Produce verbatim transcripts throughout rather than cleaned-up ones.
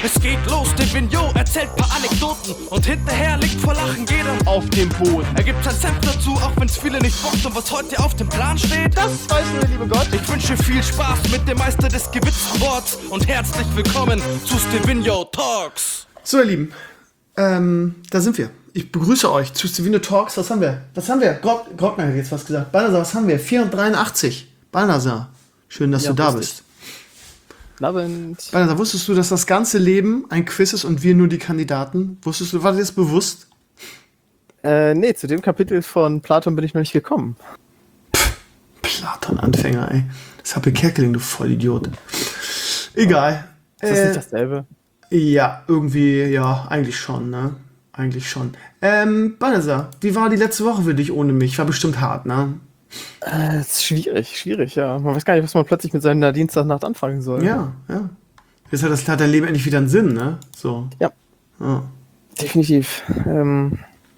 Es geht los, Divino erzählt paar Anekdoten und hinterher liegt vor Lachen jeder auf dem Boden. Er gibt sein Senf dazu, auch wenn's viele nicht bockt. Und was heute auf dem Plan steht, das weiß nur der liebe Gott. Ich wünsche viel Spaß mit dem Meister des gewitzten Worts und herzlich willkommen zu Stevino Talks. So, ihr Lieben, ähm, da sind wir. Ich begrüße euch zu Stevino Talks. Was haben wir? Was haben wir? Grog, Grogner hat jetzt was gesagt. Balnasar, was haben wir? vierhundertdreiundachtzig. Balnasar, schön, dass ja, du da bist. Abend. Balnasar, wusstest du, dass das ganze Leben ein Quiz ist und wir nur die Kandidaten? Wusstest du, war dir das bewusst? Äh, nee, zu dem Kapitel von Platon bin ich noch nicht gekommen. Pff, Platon-Anfänger, ey. Das ist Happe Kerkeling, du Vollidiot. Egal. Ist das äh, nicht dasselbe? Ja, irgendwie, ja, eigentlich schon, ne? Eigentlich schon. Ähm, Balnasar, wie war die letzte Woche für dich ohne mich? War bestimmt hart, ne? Äh, ist schwierig, schwierig, ja. Man weiß gar nicht, was man plötzlich mit seiner Dienstagnacht anfangen soll. Ja, ja. Jetzt hat das hat dein Leben endlich wieder einen Sinn, ne? So. Ja. Ja. Definitiv. Ähm,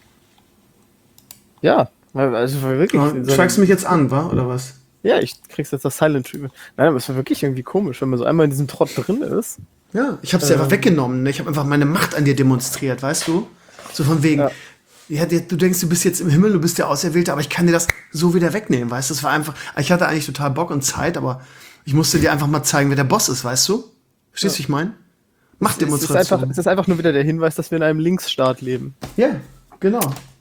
ja, also war wirklich. Ja, so schweigst du mich jetzt an, wa? Oder was? Ja, ich krieg's jetzt das Silent Treatment. Nein, aber es war wirklich irgendwie komisch, wenn man so einmal in diesem Trott drin ist. Ja, ich hab's dir Ähm. einfach weggenommen, ne? Ich habe einfach meine Macht an dir demonstriert, weißt du? So von wegen, Ja. ja, du denkst, du bist jetzt im Himmel, du bist der Auserwählte, aber ich kann dir das so wieder wegnehmen, weißt du? Das war einfach, ich hatte eigentlich total Bock und Zeit, aber ich musste dir einfach mal zeigen, wer der Boss ist, weißt du? Verstehst du, wie ich meine? Es ist, Machtdemonstration. einfach, es ist einfach nur wieder der Hinweis, dass wir in einem Linksstaat leben. Ja, genau.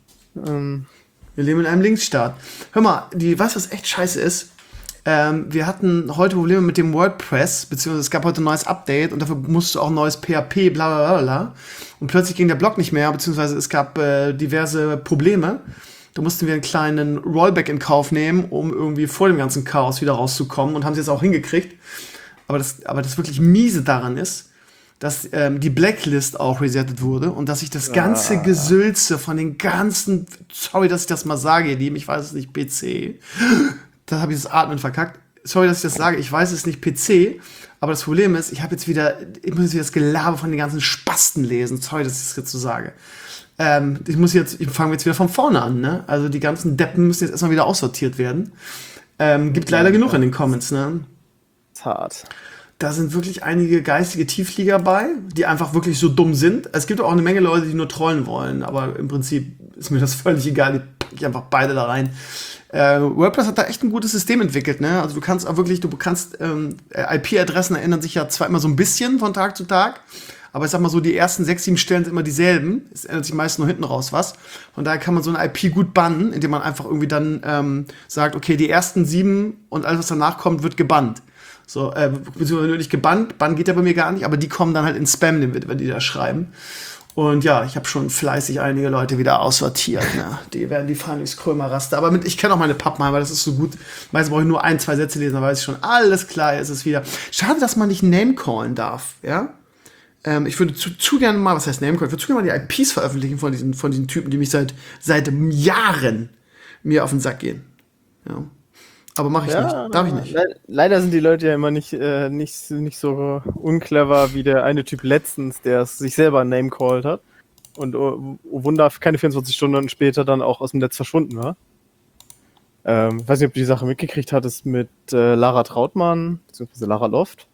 Ähm, Wir leben in einem Linksstaat. Hör mal, die, weißt du, was echt scheiße ist? Ähm, wir hatten heute Probleme mit dem WordPress, beziehungsweise es gab heute ein neues Update und dafür musste auch ein neues P H P, bla bla bla bla. Und plötzlich ging der Blog nicht mehr, beziehungsweise es gab äh, diverse Probleme. Da mussten wir einen kleinen Rollback in Kauf nehmen, um irgendwie vor dem ganzen Chaos wieder rauszukommen und haben es jetzt auch hingekriegt. Aber das, aber das wirklich miese daran ist, dass ähm, die Blacklist auch resettet wurde und dass ich das ganze Gesülze von den ganzen, sorry, dass ich das mal sage, ihr Lieben, ich weiß es nicht, P C, da habe ich das Atmen verkackt, sorry, dass ich das sage, ich weiß es nicht, P C, aber das Problem ist, ich habe jetzt wieder, ich muss jetzt wieder das Gelaber von den ganzen Spasten lesen, sorry, dass ich das jetzt so sage. Ähm, ich muss jetzt, ich fange jetzt wieder von vorne an, ne? Also die ganzen Deppen müssen jetzt erstmal wieder aussortiert werden. Ähm, gibt leider genug in den Comments, ne? ist hart. Da sind wirklich einige geistige Tiefflieger bei, die einfach wirklich so dumm sind. Es gibt auch eine Menge Leute, die nur trollen wollen, aber im Prinzip ist mir das völlig egal, die packe ich einfach beide da rein. Äh, WordPress hat da echt ein gutes System entwickelt, ne? Also du kannst auch wirklich, du kannst, ähm, I P-Adressen ändern sich ja zwar immer so ein bisschen von Tag zu Tag, aber ich sag mal so, die ersten sechs, sieben Stellen sind immer dieselben. Es ändert sich meist nur hinten raus was. Von daher kann man so eine I P gut bannen, indem man einfach irgendwie dann ähm, sagt, okay, die ersten sieben und alles, was danach kommt, wird gebannt. So, äh, beziehungsweise nicht gebannt, Bann geht ja bei mir gar nicht, aber die kommen dann halt in Spam, wenn die da schreiben. Und ja, ich habe schon fleißig einige Leute wieder aussortiert. Ne? Die werden die Fahndungskrömer-Raster. Aber mit, ich kenne auch meine Pappenheim, weil das ist so gut. Meistens brauche ich nur ein, zwei Sätze lesen, dann weiß ich schon, alles klar, ist es wieder. Schade, dass man nicht Name-callen darf, ja? Ähm, ich würde zu, zu gerne mal, was heißt Name-callen? Ich würde zu gerne mal die I Ps veröffentlichen von diesen, von diesen Typen, die mich seit, seit Jahren mir auf den Sack gehen. Ja. Aber mache ich Ja, nicht. Darf ich nicht. le- Leider sind die Leute ja immer nicht, äh, nicht, nicht so unclever wie der eine Typ letztens, der es sich selber name-called hat und oh, oh Wunder, keine vierundzwanzig Stunden später dann auch aus dem Netz verschwunden war. Ähm, ich weiß nicht, ob du die Sache mitgekriegt hattest mit äh, Lara Trautmann, beziehungsweise Lara Loft.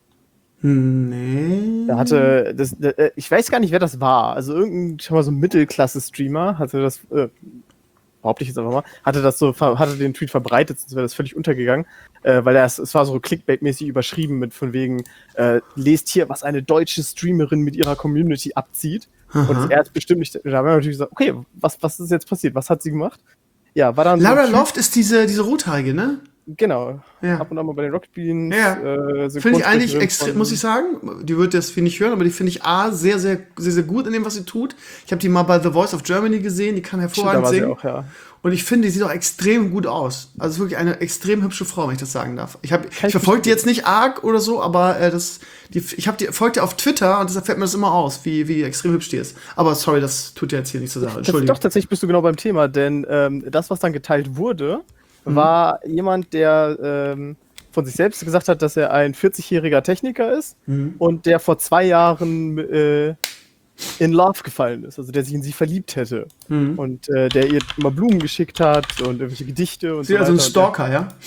Nee. Da hatte, das, äh, ich weiß gar nicht, wer das war. Also irgendein, schon mal so ein Mittelklasse-Streamer hatte das, äh, behaupte ich jetzt einfach mal, hatte das so, hatte den Tweet verbreitet, sonst wäre das völlig untergegangen, äh, weil er, es war so Clickbait-mäßig überschrieben mit von wegen, äh, lest hier, was eine deutsche Streamerin mit ihrer Community abzieht. Aha. Und er ist bestimmt nicht, da haben wir natürlich gesagt, okay, was, was ist jetzt passiert? Was hat sie gemacht? Ja, war dann so Lara ein Typ- Loft ist diese, diese Rothaarige, ne? Genau. Ja. Ab und an mal bei den Rocket Beans. Ja. Äh, Finde ich eigentlich Synchronsprecherin extrem, von- muss ich sagen, die wird das viel nicht hören, aber die finde ich A, sehr, sehr, sehr, sehr gut in dem, was sie tut. Ich habe die mal bei The Voice of Germany gesehen, die kann Stimmt, da hervorragend war sie singen. auch, ja. Und ich finde, die sieht auch extrem gut aus. Also ist wirklich eine extrem hübsche Frau, wenn ich das sagen darf. Ich, hab, ich ich verfolge die jetzt nicht arg oder so, aber äh, das, die, ich habe die folgt ihr auf Twitter und deshalb fällt mir das immer aus, wie, wie extrem hübsch die ist. Aber sorry, das tut ja jetzt hier nicht zur Sache. Das, Entschuldigung. doch, tatsächlich bist du genau beim Thema, denn ähm, das, was dann geteilt wurde, Mhm. war jemand, der ähm, von sich selbst gesagt hat, dass er ein vierzigjähriger Techniker ist Mhm. und der vor zwei Jahren äh, in Love gefallen ist, also der sich in sie verliebt hätte. Mhm. Und äh, der ihr immer Blumen geschickt hat und irgendwelche Gedichte und Sie so also weiter. ein Stalker, ja?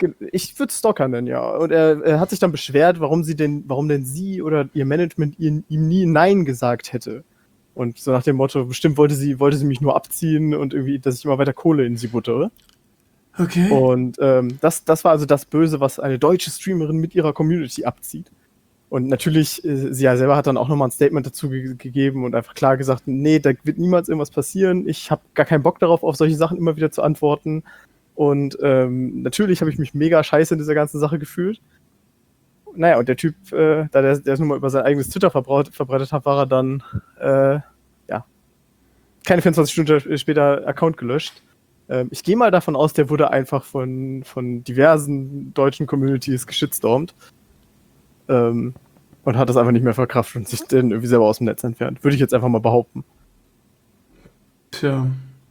Ich würde Stalker nennen, ja. Und er, er hat sich dann beschwert, warum sie denn, warum denn sie oder ihr Management ihm, ihm nie Nein gesagt hätte. Und so nach dem Motto, bestimmt wollte sie, wollte sie mich nur abziehen und irgendwie, dass ich immer weiter Kohle in sie buttere. Okay. Und ähm, das, das war also das Böse, was eine deutsche Streamerin mit ihrer Community abzieht. Und natürlich, äh, sie ja selber hat dann auch nochmal ein Statement dazu ge- gegeben und einfach klar gesagt, nee, da wird niemals irgendwas passieren. Ich habe gar keinen Bock darauf, auf solche Sachen immer wieder zu antworten. Und ähm, natürlich habe ich mich mega scheiße in dieser ganzen Sache gefühlt. Naja, und der Typ, äh, da der, der es nun mal über sein eigenes Twitter verbreitet, verbreitet hat, war er dann, äh, ja, keine vierundzwanzig Stunden später Account gelöscht. Ähm, ich gehe mal davon aus, der wurde einfach von, von diversen deutschen Communities geschitstormt. Ähm, und hat das einfach nicht mehr verkraftet und sich dann irgendwie selber aus dem Netz entfernt. Würde ich jetzt einfach mal behaupten. Tja.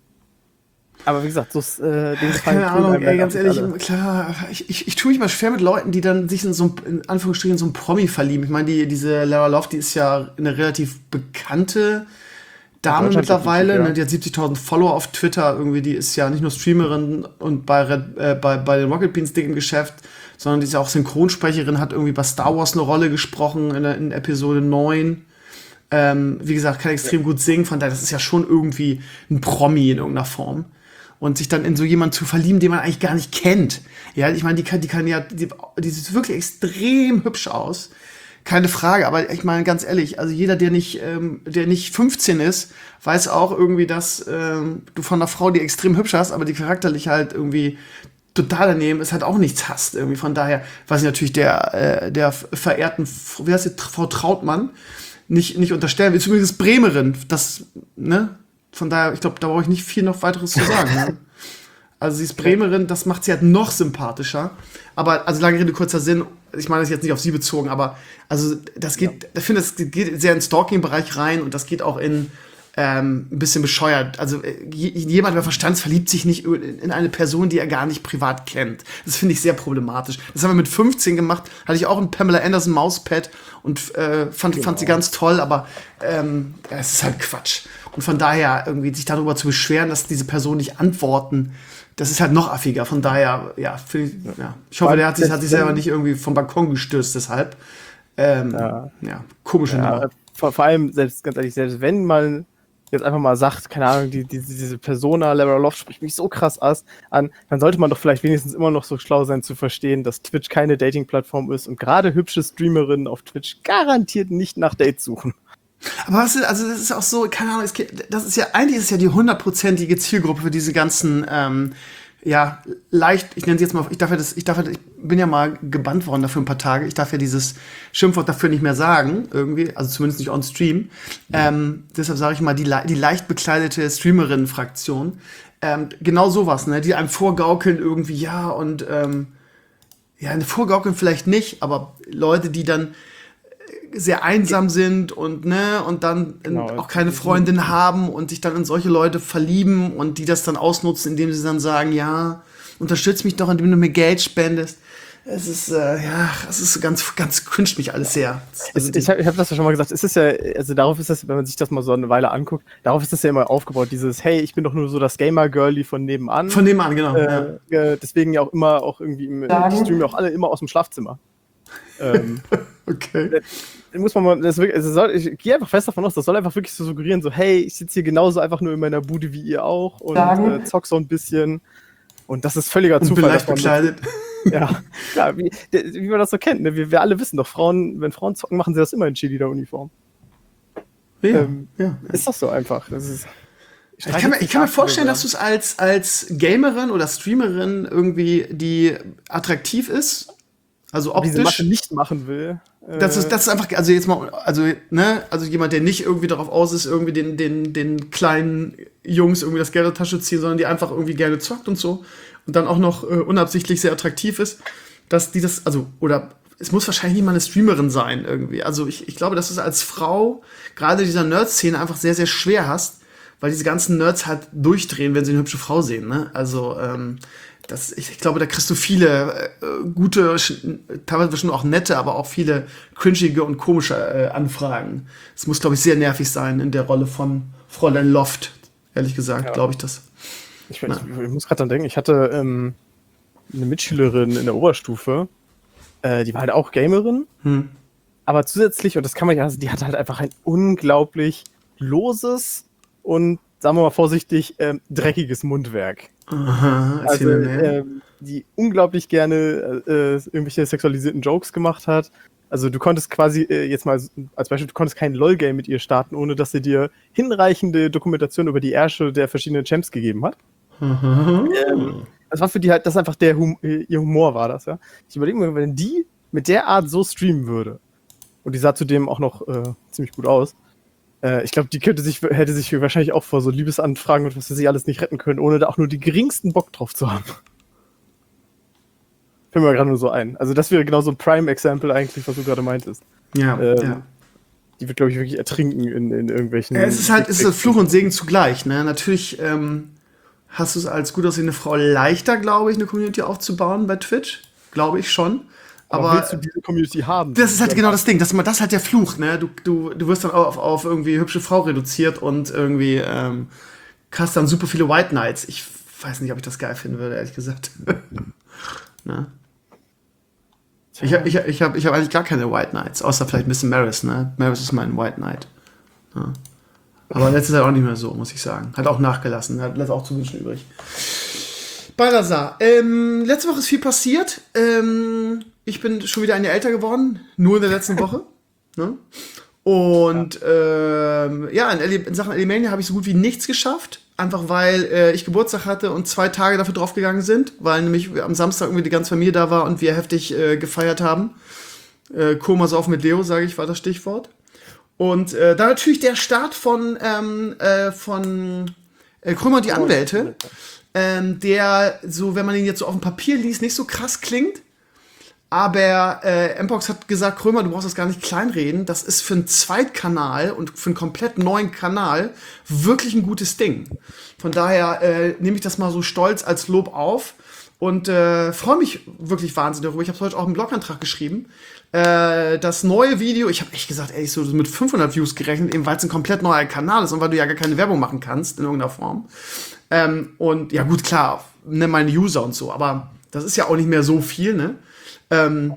Aber wie gesagt, so äh, den Keine Ahnung, ey, ganz ehrlich, alle. Klar, ich, ich, ich tue mich mal schwer mit Leuten, die dann sich in so in Anführungsstrichen so ein Promi verlieben. Ich meine, die, diese Lara Loft, die ist ja eine relativ bekannte Dame mittlerweile, ja. Ne, die hat siebzigtausend Follower auf Twitter, irgendwie, die ist ja nicht nur Streamerin und bei, Red, äh, bei, bei den Rocket Beans dick im Geschäft, sondern die ist ja auch Synchronsprecherin, hat irgendwie bei Star Wars eine Rolle gesprochen in, in Episode neun. Ähm, wie gesagt, kann extrem ja. gut singen, von daher, das ist ja schon irgendwie ein Promi in irgendeiner Form. Und sich dann in so jemanden zu verlieben, den man eigentlich gar nicht kennt. Ja, ich meine, die kann, die kann ja, die, die sieht wirklich extrem hübsch aus. Keine Frage, aber ich meine, ganz ehrlich, also jeder, der nicht, ähm, der nicht fünfzehn ist, weiß auch irgendwie, dass ähm, du von einer Frau, die extrem hübsch hast, aber die charakterlich halt irgendwie total daneben ist, halt auch nichts hast. Irgendwie. Von daher, was ich natürlich der, äh, der verehrten, wie heißt die, Frau Trautmann, nicht, nicht unterstellen will. Zumindest Bremerin, das, ne? Von daher, ich glaube, da brauche ich nicht viel noch weiteres zu sagen. Ne? Also sie ist Bremerin, das macht sie halt noch sympathischer. Aber, also lange Rede, kurzer Sinn, ich meine das jetzt nicht auf sie bezogen, aber also das geht, ja. ich finde, das geht sehr in den Stalking-Bereich rein und das geht auch in ähm, ein bisschen bescheuert. Also jemand, der Verstand verliebt sich nicht in eine Person, die er gar nicht privat kennt. Das finde ich sehr problematisch. Das haben wir mit fünfzehn gemacht, hatte ich auch ein Pamela Anderson Mauspad und äh, fand, genau. fand sie ganz toll, aber ähm, es ist halt Quatsch. Und von daher irgendwie sich darüber zu beschweren, dass diese Personen nicht antworten, das ist halt noch affiger. Von daher, ja, ich, ja. ich hoffe, der hat sich, hat sich selber nicht irgendwie vom Balkon gestürzt, deshalb. Ähm, ja. ja, komische ja, Nummer. Vor, vor allem, selbst ganz ehrlich, selbst wenn man jetzt einfach mal sagt, keine Ahnung, die, die, diese Persona, Lara Loft spricht mich so krass an, dann sollte man doch vielleicht wenigstens immer noch so schlau sein zu verstehen, dass Twitch keine Dating-Plattform ist und gerade hübsche Streamerinnen auf Twitch garantiert nicht nach Dates suchen. Aber was ist, also das ist auch so, keine Ahnung, es geht, das ist ja, eigentlich ist es ja die hundertprozentige Zielgruppe für diese ganzen, ähm, ja, leicht, ich nenne sie jetzt mal, ich darf ja das, ich darf ja, ich bin ja mal gebannt worden dafür ein paar Tage, ich darf ja dieses Schimpfwort dafür nicht mehr sagen, irgendwie, also zumindest nicht on Stream. Ähm, deshalb sage ich mal, die, die leicht bekleidete Streamerinnen-Fraktion. Ähm, genau sowas, ne, die einem vorgaukeln irgendwie, ja, und, ähm, ja, eine vorgaukeln vielleicht nicht, aber Leute, die dann sehr einsam sind und ne und dann genau, auch keine Freundin haben und sich dann in solche Leute verlieben und die das dann ausnutzen, indem sie dann sagen, ja, unterstütz mich doch, indem du mir Geld spendest. Es ist, äh, ja, es ist ganz, ganz cringe mich alles sehr. Also ich habe hab das ja schon mal gesagt, es ist ja, also darauf ist das, wenn man sich das mal so eine Weile anguckt, darauf ist das ja immer aufgebaut, dieses, hey, ich bin doch nur so das Gamer-Girlie von nebenan. Von nebenan, genau. Äh, ja. Deswegen ja auch immer, auch irgendwie im Stream ja auch alle immer aus dem Schlafzimmer. ähm, okay. Muss man mal, das wirklich, also soll, ich gehe einfach fest davon aus, das soll einfach wirklich so suggerieren, so, hey, ich sitze hier genauso einfach nur in meiner Bude wie ihr auch und äh, zock so ein bisschen. Und das ist völliger und Zufall. Leicht bekleidet. Ja, klar, wie, wie man das so kennt. Ne? Wir, wir alle wissen doch, Frauen, wenn Frauen zocken, machen sie das immer in Cheerleader-Uniform. Ja, ähm, ja. Ist doch so einfach. Das ist, ich, ich kann, mir, ich kann mir vorstellen, dass du es als, als Gamerin oder Streamerin irgendwie, die attraktiv ist, also optisch, diese Masche nicht machen will. Das ist, das ist einfach, also jetzt mal, also, ne, also jemand, der nicht irgendwie darauf aus ist, irgendwie den, den, den kleinen Jungs irgendwie das Geld aus der Tasche ziehen, sondern die einfach irgendwie gerne zockt und so und dann auch noch äh, unabsichtlich sehr attraktiv ist, dass die das, also, oder es muss wahrscheinlich nicht mal eine Streamerin sein irgendwie. Also ich, ich glaube, dass du es als Frau gerade dieser Nerd-Szene einfach sehr, sehr schwer hast, weil diese ganzen Nerds halt durchdrehen, wenn sie eine hübsche Frau sehen, ne? Also, ähm, Das, ich, ich glaube, da kriegst du viele äh, gute, teilweise schon auch nette, aber auch viele cringige und komische äh, Anfragen. Es muss, glaube ich, sehr nervig sein in der Rolle von Fräulein Loft. Ehrlich gesagt, ja. glaube ich das. Ich, ich, ich muss gerade dran denken, ich hatte, ähm, eine Mitschülerin in der Oberstufe, äh, die war halt auch Gamerin, Hm. aber zusätzlich, und das kann man ja, also die hatte halt einfach ein unglaublich loses und, sagen wir mal vorsichtig, ähm, dreckiges Mundwerk. Aha, Also, erzähl mir mehr. ähm, die unglaublich gerne äh, irgendwelche sexualisierten Jokes gemacht hat. Also du konntest quasi, äh, jetzt mal als Beispiel, du konntest kein LOL-Game mit ihr starten, ohne dass sie dir hinreichende Dokumentation über die Ärsche der verschiedenen Champs gegeben hat. Ähm, das war für die halt, das einfach der hum äh, ihr Humor war das, ja. Ich überlege mir, wenn die mit der Art so streamen würde, und die sah zudem auch noch äh, ziemlich gut aus, äh, ich glaube, die könnte sich, hätte sich wahrscheinlich auch vor so Liebesanfragen und was weiß ich alles nicht retten können, ohne da auch nur die geringsten Bock drauf zu haben. Fällt mir gerade nur so ein. Also das wäre genau so ein Prime-Example eigentlich, was du gerade meintest. Ja, ähm, ja. Die wird, glaube ich, wirklich ertrinken in, in irgendwelchen... Ja, es ist halt, es ist Fluch und Segen zugleich, ne? Natürlich ähm, hast du es als gut aussehende Frau leichter, glaube ich, eine Community aufzubauen bei Twitch. Glaube ich schon. Aber, Aber willst du diese Community haben? das ist halt genau das Ding. Das, das ist halt der Fluch, ne? Du, du, du wirst dann auf, auf irgendwie hübsche Frau reduziert und irgendwie ähm, hast dann super viele White Knights. Ich weiß nicht, ob ich das geil finden würde, ehrlich gesagt. Ne? Ich habe ich, hab- ich hab, ich hab eigentlich gar keine White Knights, außer vielleicht ein bisschen Maris, ne? Maris ist mein White Knight. Ja. Aber letztes Jahr auch nicht mehr so, muss ich sagen. Hat auch nachgelassen, hat lässt auch zu wünschen übrig. Balthasar, ähm, letzte Woche ist viel passiert. Ähm, ich bin schon wieder ein Jahr älter geworden, nur in der letzten Woche. Ne? Und ja, ähm, ja in, Ele- in Sachen Alimania habe ich so gut wie nichts geschafft. Einfach weil äh, ich Geburtstag hatte und zwei Tage dafür draufgegangen sind, weil nämlich am Samstag irgendwie die ganze Familie da war und wir heftig äh, gefeiert haben. Äh, Komasauf mit Leo, sage ich, war das Stichwort. Und äh, dann natürlich der Start von, ähm, äh, von äh, Krömer die Anwälte, ähm, der so, wenn man ihn jetzt so auf dem Papier liest, nicht so krass klingt. Aber äh, Mpox hat gesagt, Krömer, du brauchst das gar nicht kleinreden. Das ist für einen Zweitkanal und für einen komplett neuen Kanal wirklich ein gutes Ding. Von daher äh, nehme ich das mal so stolz als Lob auf und äh, freue mich wirklich wahnsinnig darüber. Ich habe heute auch einen Blogantrag geschrieben. Äh, das neue Video, ich habe echt gesagt, ey, ich so mit fünfhundert Views gerechnet, eben weil es ein komplett neuer Kanal ist und weil du ja gar keine Werbung machen kannst in irgendeiner Form. Ähm, und ja gut, klar, ne, meine User und so, aber das ist ja auch nicht mehr so viel, ne? Ähm,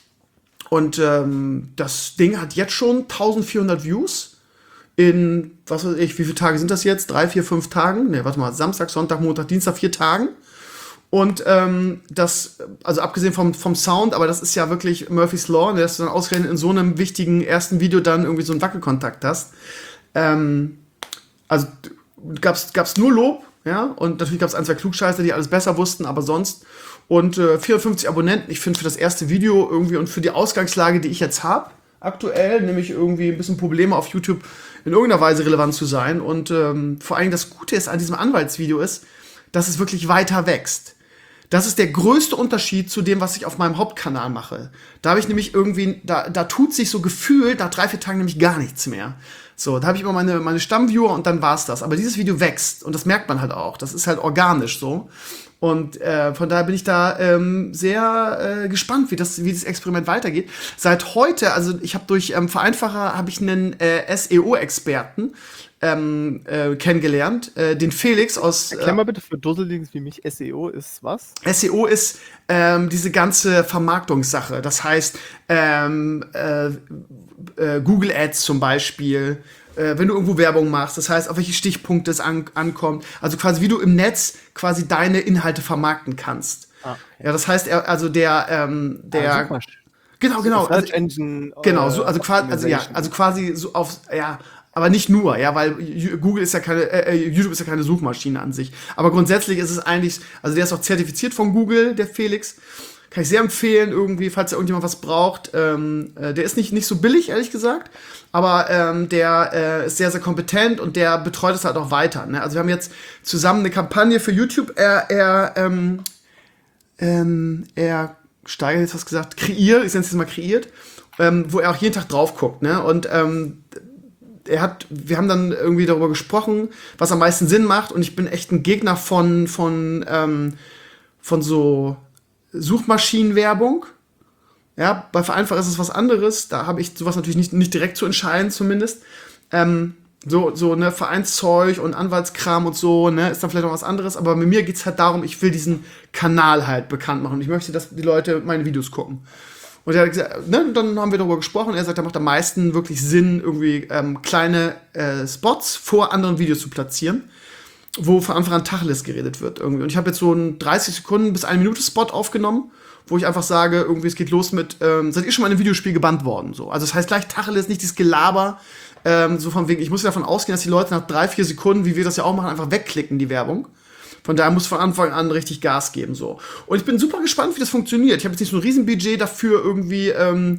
und ähm, das Ding hat jetzt schon eintausendvierhundert Views in, was weiß ich, wie viele Tage sind das jetzt? Drei, vier, fünf Tagen? Ne, warte mal, Samstag, Sonntag, Montag, Dienstag, vier Tagen. Und ähm, das, also abgesehen vom, vom Sound, aber das ist ja wirklich Murphy's Law, ne, dass du dann ausgerechnet in so einem wichtigen ersten Video dann irgendwie so einen Wackelkontakt hast. Ähm, also gab's, gab's nur Lob, ja, und natürlich gab's ein, zwei Klugscheißer, die alles besser wussten, aber sonst. Und äh, vierundfünfzig Abonnenten, ich finde für das erste Video irgendwie und für die Ausgangslage, die ich jetzt habe, aktuell, nämlich irgendwie ein bisschen Probleme auf YouTube in irgendeiner Weise relevant zu sein. Und ähm, vor allem das Gute ist an diesem Anwaltsvideo ist, dass es wirklich weiter wächst. Das ist der größte Unterschied zu dem, was ich auf meinem Hauptkanal mache. Da habe ich nämlich irgendwie, da, da tut sich so gefühlt nach drei, vier Tagen nämlich gar nichts mehr. So, da habe ich immer meine, meine Stammviewer und dann war's das. Aber dieses Video wächst und das merkt man halt auch. Das ist halt organisch so. Und äh, von daher bin ich da ähm, sehr äh, gespannt, wie das, wie das Experiment weitergeht. Seit heute, also ich habe durch ähm, Vereinfacher habe ich einen äh, S E O-Experten ähm, äh, kennengelernt, äh, den Felix aus. Erklär mal bitte für Dusseldings wie mich, S E O ist was? S E O ist ähm, diese ganze Vermarktungssache. Das heißt, ähm, äh, äh, Google Ads zum Beispiel, äh, wenn du irgendwo Werbung machst, das heißt, auf welche Stichpunkte es an, ankommt. Also quasi, wie du im Netz quasi deine Inhalte vermarkten kannst. Ah, okay. Ja, das heißt, er, also der, ähm, der. Ah, genau, genau. Search also, Engine. Genau, so, also quasi, also ja, also quasi so auf, ja. Aber nicht nur, ja, weil Google ist ja keine, äh, YouTube ist ja keine Suchmaschine an sich. Aber grundsätzlich ist es eigentlich, also der ist auch zertifiziert von Google, der Felix. Kann ich sehr empfehlen, irgendwie, falls da irgendjemand was braucht. Ähm, äh, der ist nicht, nicht so billig, ehrlich gesagt. Aber ähm, der äh, ist sehr, sehr kompetent und der betreut es halt auch weiter. Ne? Also wir haben jetzt zusammen eine Kampagne für YouTube. Er, er, ähm, ähm, er steigert, jetzt was gesagt, kreiert, ich nenne es jetzt mal kreiert, ähm, wo er auch jeden Tag drauf guckt. Ne? Und ähm, er hat, wir haben dann irgendwie darüber gesprochen, was am meisten Sinn macht. Und ich bin echt ein Gegner von, von, ähm, von so Suchmaschinenwerbung. Ja, bei Vereinfach ist es was anderes. Da habe ich sowas natürlich nicht, nicht direkt zu entscheiden, zumindest. Ähm, So, so, ne, Vereinszeug und Anwaltskram und so, ne, ist dann vielleicht noch was anderes, aber mit mir geht's halt darum, ich will diesen Kanal halt bekannt machen und ich möchte, dass die Leute meine Videos gucken. Und er hat gesagt, ne, dann haben wir darüber gesprochen, er sagt, da macht am meisten wirklich Sinn, irgendwie ähm, kleine äh, Spots vor anderen Videos zu platzieren, wo von Anfang an Tacheles geredet wird irgendwie. Und ich habe jetzt so einen dreißig Sekunden bis eine Minute Spot aufgenommen, wo ich einfach sage, irgendwie, es geht los mit, ähm, seid ihr schon mal in einem Videospiel gebannt worden? So. Also das heißt gleich Tacheles, nicht dieses Gelaber, ähm, so von wegen, ich muss ja davon ausgehen, dass die Leute nach drei, vier Sekunden, wie wir das ja auch machen, einfach wegklicken, die Werbung. Von daher muss von Anfang an richtig Gas geben, so. Und ich bin super gespannt, wie das funktioniert. Ich habe jetzt nicht so ein Riesenbudget dafür irgendwie, ähm,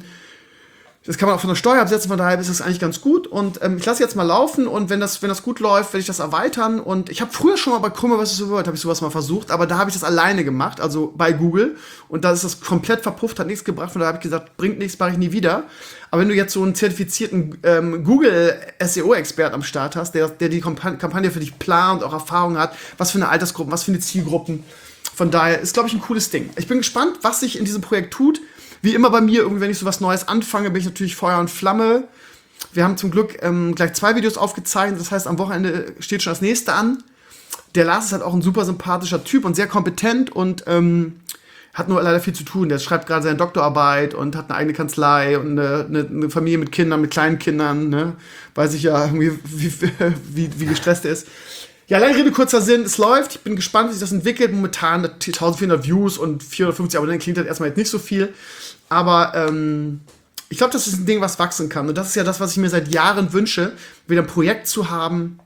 das kann man auch von der Steuer absetzen, von daher ist das eigentlich ganz gut. Und ähm, ich lasse jetzt mal laufen und wenn das, wenn das gut läuft, werde ich das erweitern. Und ich habe früher schon mal bei Krümmer versus. The World, habe ich sowas mal versucht, aber da habe ich das alleine gemacht, also bei Google. Und da ist das komplett verpufft, hat nichts gebracht. Von daher habe ich gesagt, bringt nichts, mache ich nie wieder. Aber wenn du jetzt so einen zertifizierten ähm, Google-S E O-Expert am Start hast, der, der die Kamp- Kampagne für dich plant, auch Erfahrung hat, was für eine Altersgruppen, was für eine Zielgruppen. Von daher ist, glaube ich, ein cooles Ding. Ich bin gespannt, was sich in diesem Projekt tut. Wie immer bei mir, irgendwie, wenn ich so was Neues anfange, bin ich natürlich Feuer und Flamme. Wir haben zum Glück ähm, gleich zwei Videos aufgezeichnet. Das heißt, am Wochenende steht schon das nächste an. Der Lars ist halt auch ein super sympathischer Typ und sehr kompetent und ähm, hat nur leider viel zu tun. Der schreibt gerade seine Doktorarbeit und hat eine eigene Kanzlei und eine, eine, eine Familie mit Kindern, mit kleinen Kindern. Ne? Weiß ich ja irgendwie, wie, wie, wie gestresst er ist. Ja, lange Rede, kurzer Sinn, es läuft. Ich bin gespannt, wie sich das entwickelt. Momentan eintausendvierhundert Views und vierhundertfünfzig Abonnenten klingt halt erstmal jetzt nicht so viel. Aber ähm, ich glaube, das ist ein Ding, was wachsen kann. Und das ist ja das, was ich mir seit Jahren wünsche, wieder ein Projekt zu haben,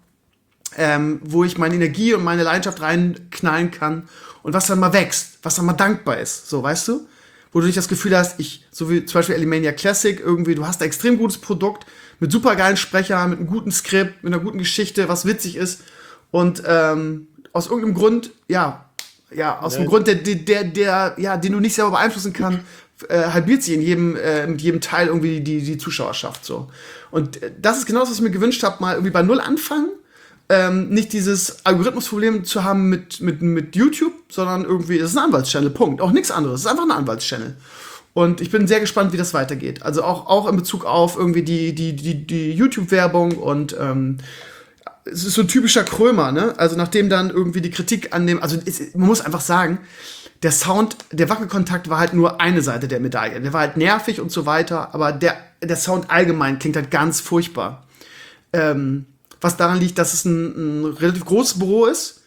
ähm, wo ich meine Energie und meine Leidenschaft reinknallen kann und was dann mal wächst, was dann mal dankbar ist. So, weißt du? Wo du nicht das Gefühl hast, ich, so wie zum Beispiel Alimania Classic, irgendwie, du hast ein extrem gutes Produkt mit supergeilen Sprechern, mit einem guten Skript, mit einer guten Geschichte, was witzig ist. Und ähm, aus irgendeinem Grund, ja, ja, aus ja. dem Grund, der, der, der, ja, den du nicht selber beeinflussen kannst, äh, halbiert sich in jedem, äh, mit jedem Teil irgendwie die, die Zuschauerschaft so. Und äh, das ist genau das, was ich mir gewünscht habe, mal irgendwie bei Null anfangen. Ähm, nicht dieses Algorithmusproblem zu haben mit, mit, mit YouTube, sondern irgendwie, es ist ein Anwaltschannel, Punkt. Auch nichts anderes. Es ist einfach ein Anwaltschannel. Und ich bin sehr gespannt, wie das weitergeht. Also auch, auch in Bezug auf irgendwie die, die, die, die YouTube-Werbung und ähm, es ist so ein typischer Krömer, ne? Also nachdem dann irgendwie die Kritik an dem, also es, man muss einfach sagen, der Sound, der Wackelkontakt war halt nur eine Seite der Medaille. Der war halt nervig und so weiter, aber der, der Sound allgemein klingt halt ganz furchtbar. Ähm, was daran liegt, dass es ein, ein relativ großes Büro ist,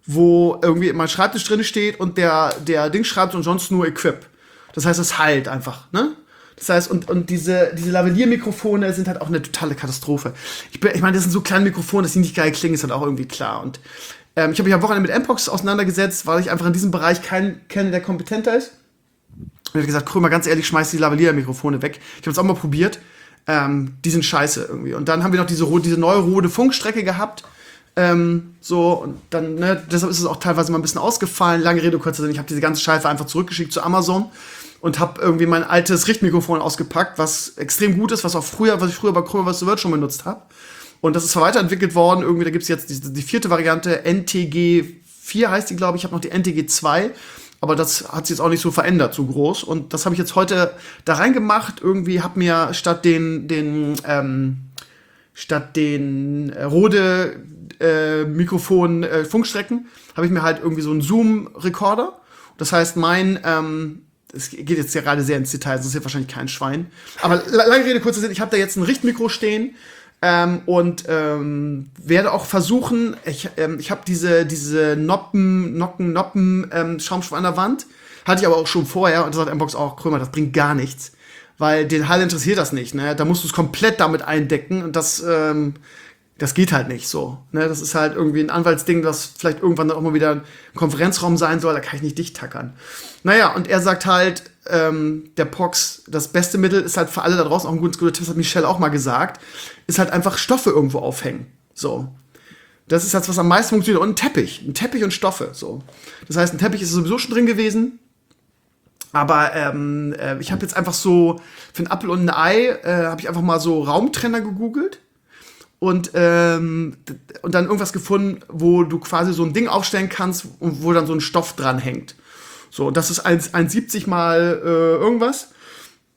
wo irgendwie mein Schreibtisch drin steht und der, der Ding schreibt und sonst nur Equip. Das heißt, es halt einfach, ne? Das heißt, und, und diese, diese Lavalier-Mikrofone sind halt auch eine totale Katastrophe. Ich, ich meine, das sind so kleine Mikrofone, dass die nicht geil klingen, ist halt auch irgendwie klar. Und ähm, ich habe mich am Wochenende mit Mpox auseinandergesetzt, weil ich einfach in diesem Bereich keinen kenne, der kompetenter ist. Und ich habe gesagt, Krömer, ganz ehrlich, schmeiß die Lavalier-Mikrofone weg. Ich habe es auch mal probiert. Ähm, die sind scheiße irgendwie. Und dann haben wir noch diese, diese neue Rode Funkstrecke gehabt. Ähm, so, und dann, ne, deshalb ist es auch teilweise mal ein bisschen ausgefallen. Lange Rede, kurzer Sinn, ich habe diese ganze Scheiße einfach zurückgeschickt zu Amazon und habe irgendwie mein altes Richtmikrofon ausgepackt, was extrem gut ist, was auch früher, was ich früher bei Krömer versus. The World schon benutzt habe. Und das ist zwar weiterentwickelt worden, irgendwie, da gibt's jetzt die, die vierte Variante, N T G vier heißt die, glaube ich, ich habe noch die N T G zwei, aber das hat sich jetzt auch nicht so verändert, so groß. Und das habe ich jetzt heute da reingemacht, irgendwie habe mir statt den, den, ähm, statt den äh, Rode äh, Mikrofon äh, Funkstrecken, habe ich mir halt irgendwie so einen Zoom-Recorder. Das heißt, mein, ähm, es geht jetzt ja gerade sehr ins Detail, das ist ja wahrscheinlich kein Schwein. Aber lange Rede, kurzer Sinn, ich habe da jetzt ein Richtmikro stehen ähm, und ähm, werde auch versuchen, ich, ähm, ich habe diese, diese Noppen, Nocken, Noppen ähm, Schaumstoff an der Wand, hatte ich aber auch schon vorher und da sagt Mpox auch, Krömer, das bringt gar nichts. Weil den Hall interessiert das nicht, ne? Da musst du es komplett damit eindecken und das, ähm, das geht halt nicht so. Ne? Das ist halt irgendwie ein Anwaltsding, das vielleicht irgendwann dann auch mal wieder ein Konferenzraum sein soll, da kann ich nicht dicht tackern. Naja, und er sagt halt, ähm, der Pox, das beste Mittel ist halt für alle da draußen, auch ein gutes guter Tipp, das hat Michelle auch mal gesagt, ist halt einfach Stoffe irgendwo aufhängen. So. Das ist halt, was am meisten funktioniert. Und ein Teppich. Ein Teppich und Stoffe. So. Das heißt, ein Teppich ist sowieso schon drin gewesen. Aber ähm, äh, ich habe jetzt einfach so für ein Apfel und ein Ei äh, habe ich einfach mal so Raumtrenner gegoogelt und ähm, und dann irgendwas gefunden, wo du quasi so ein Ding aufstellen kannst und wo dann so ein Stoff dran hängt. So, und das ist eins Komma siebzig mal äh, irgendwas.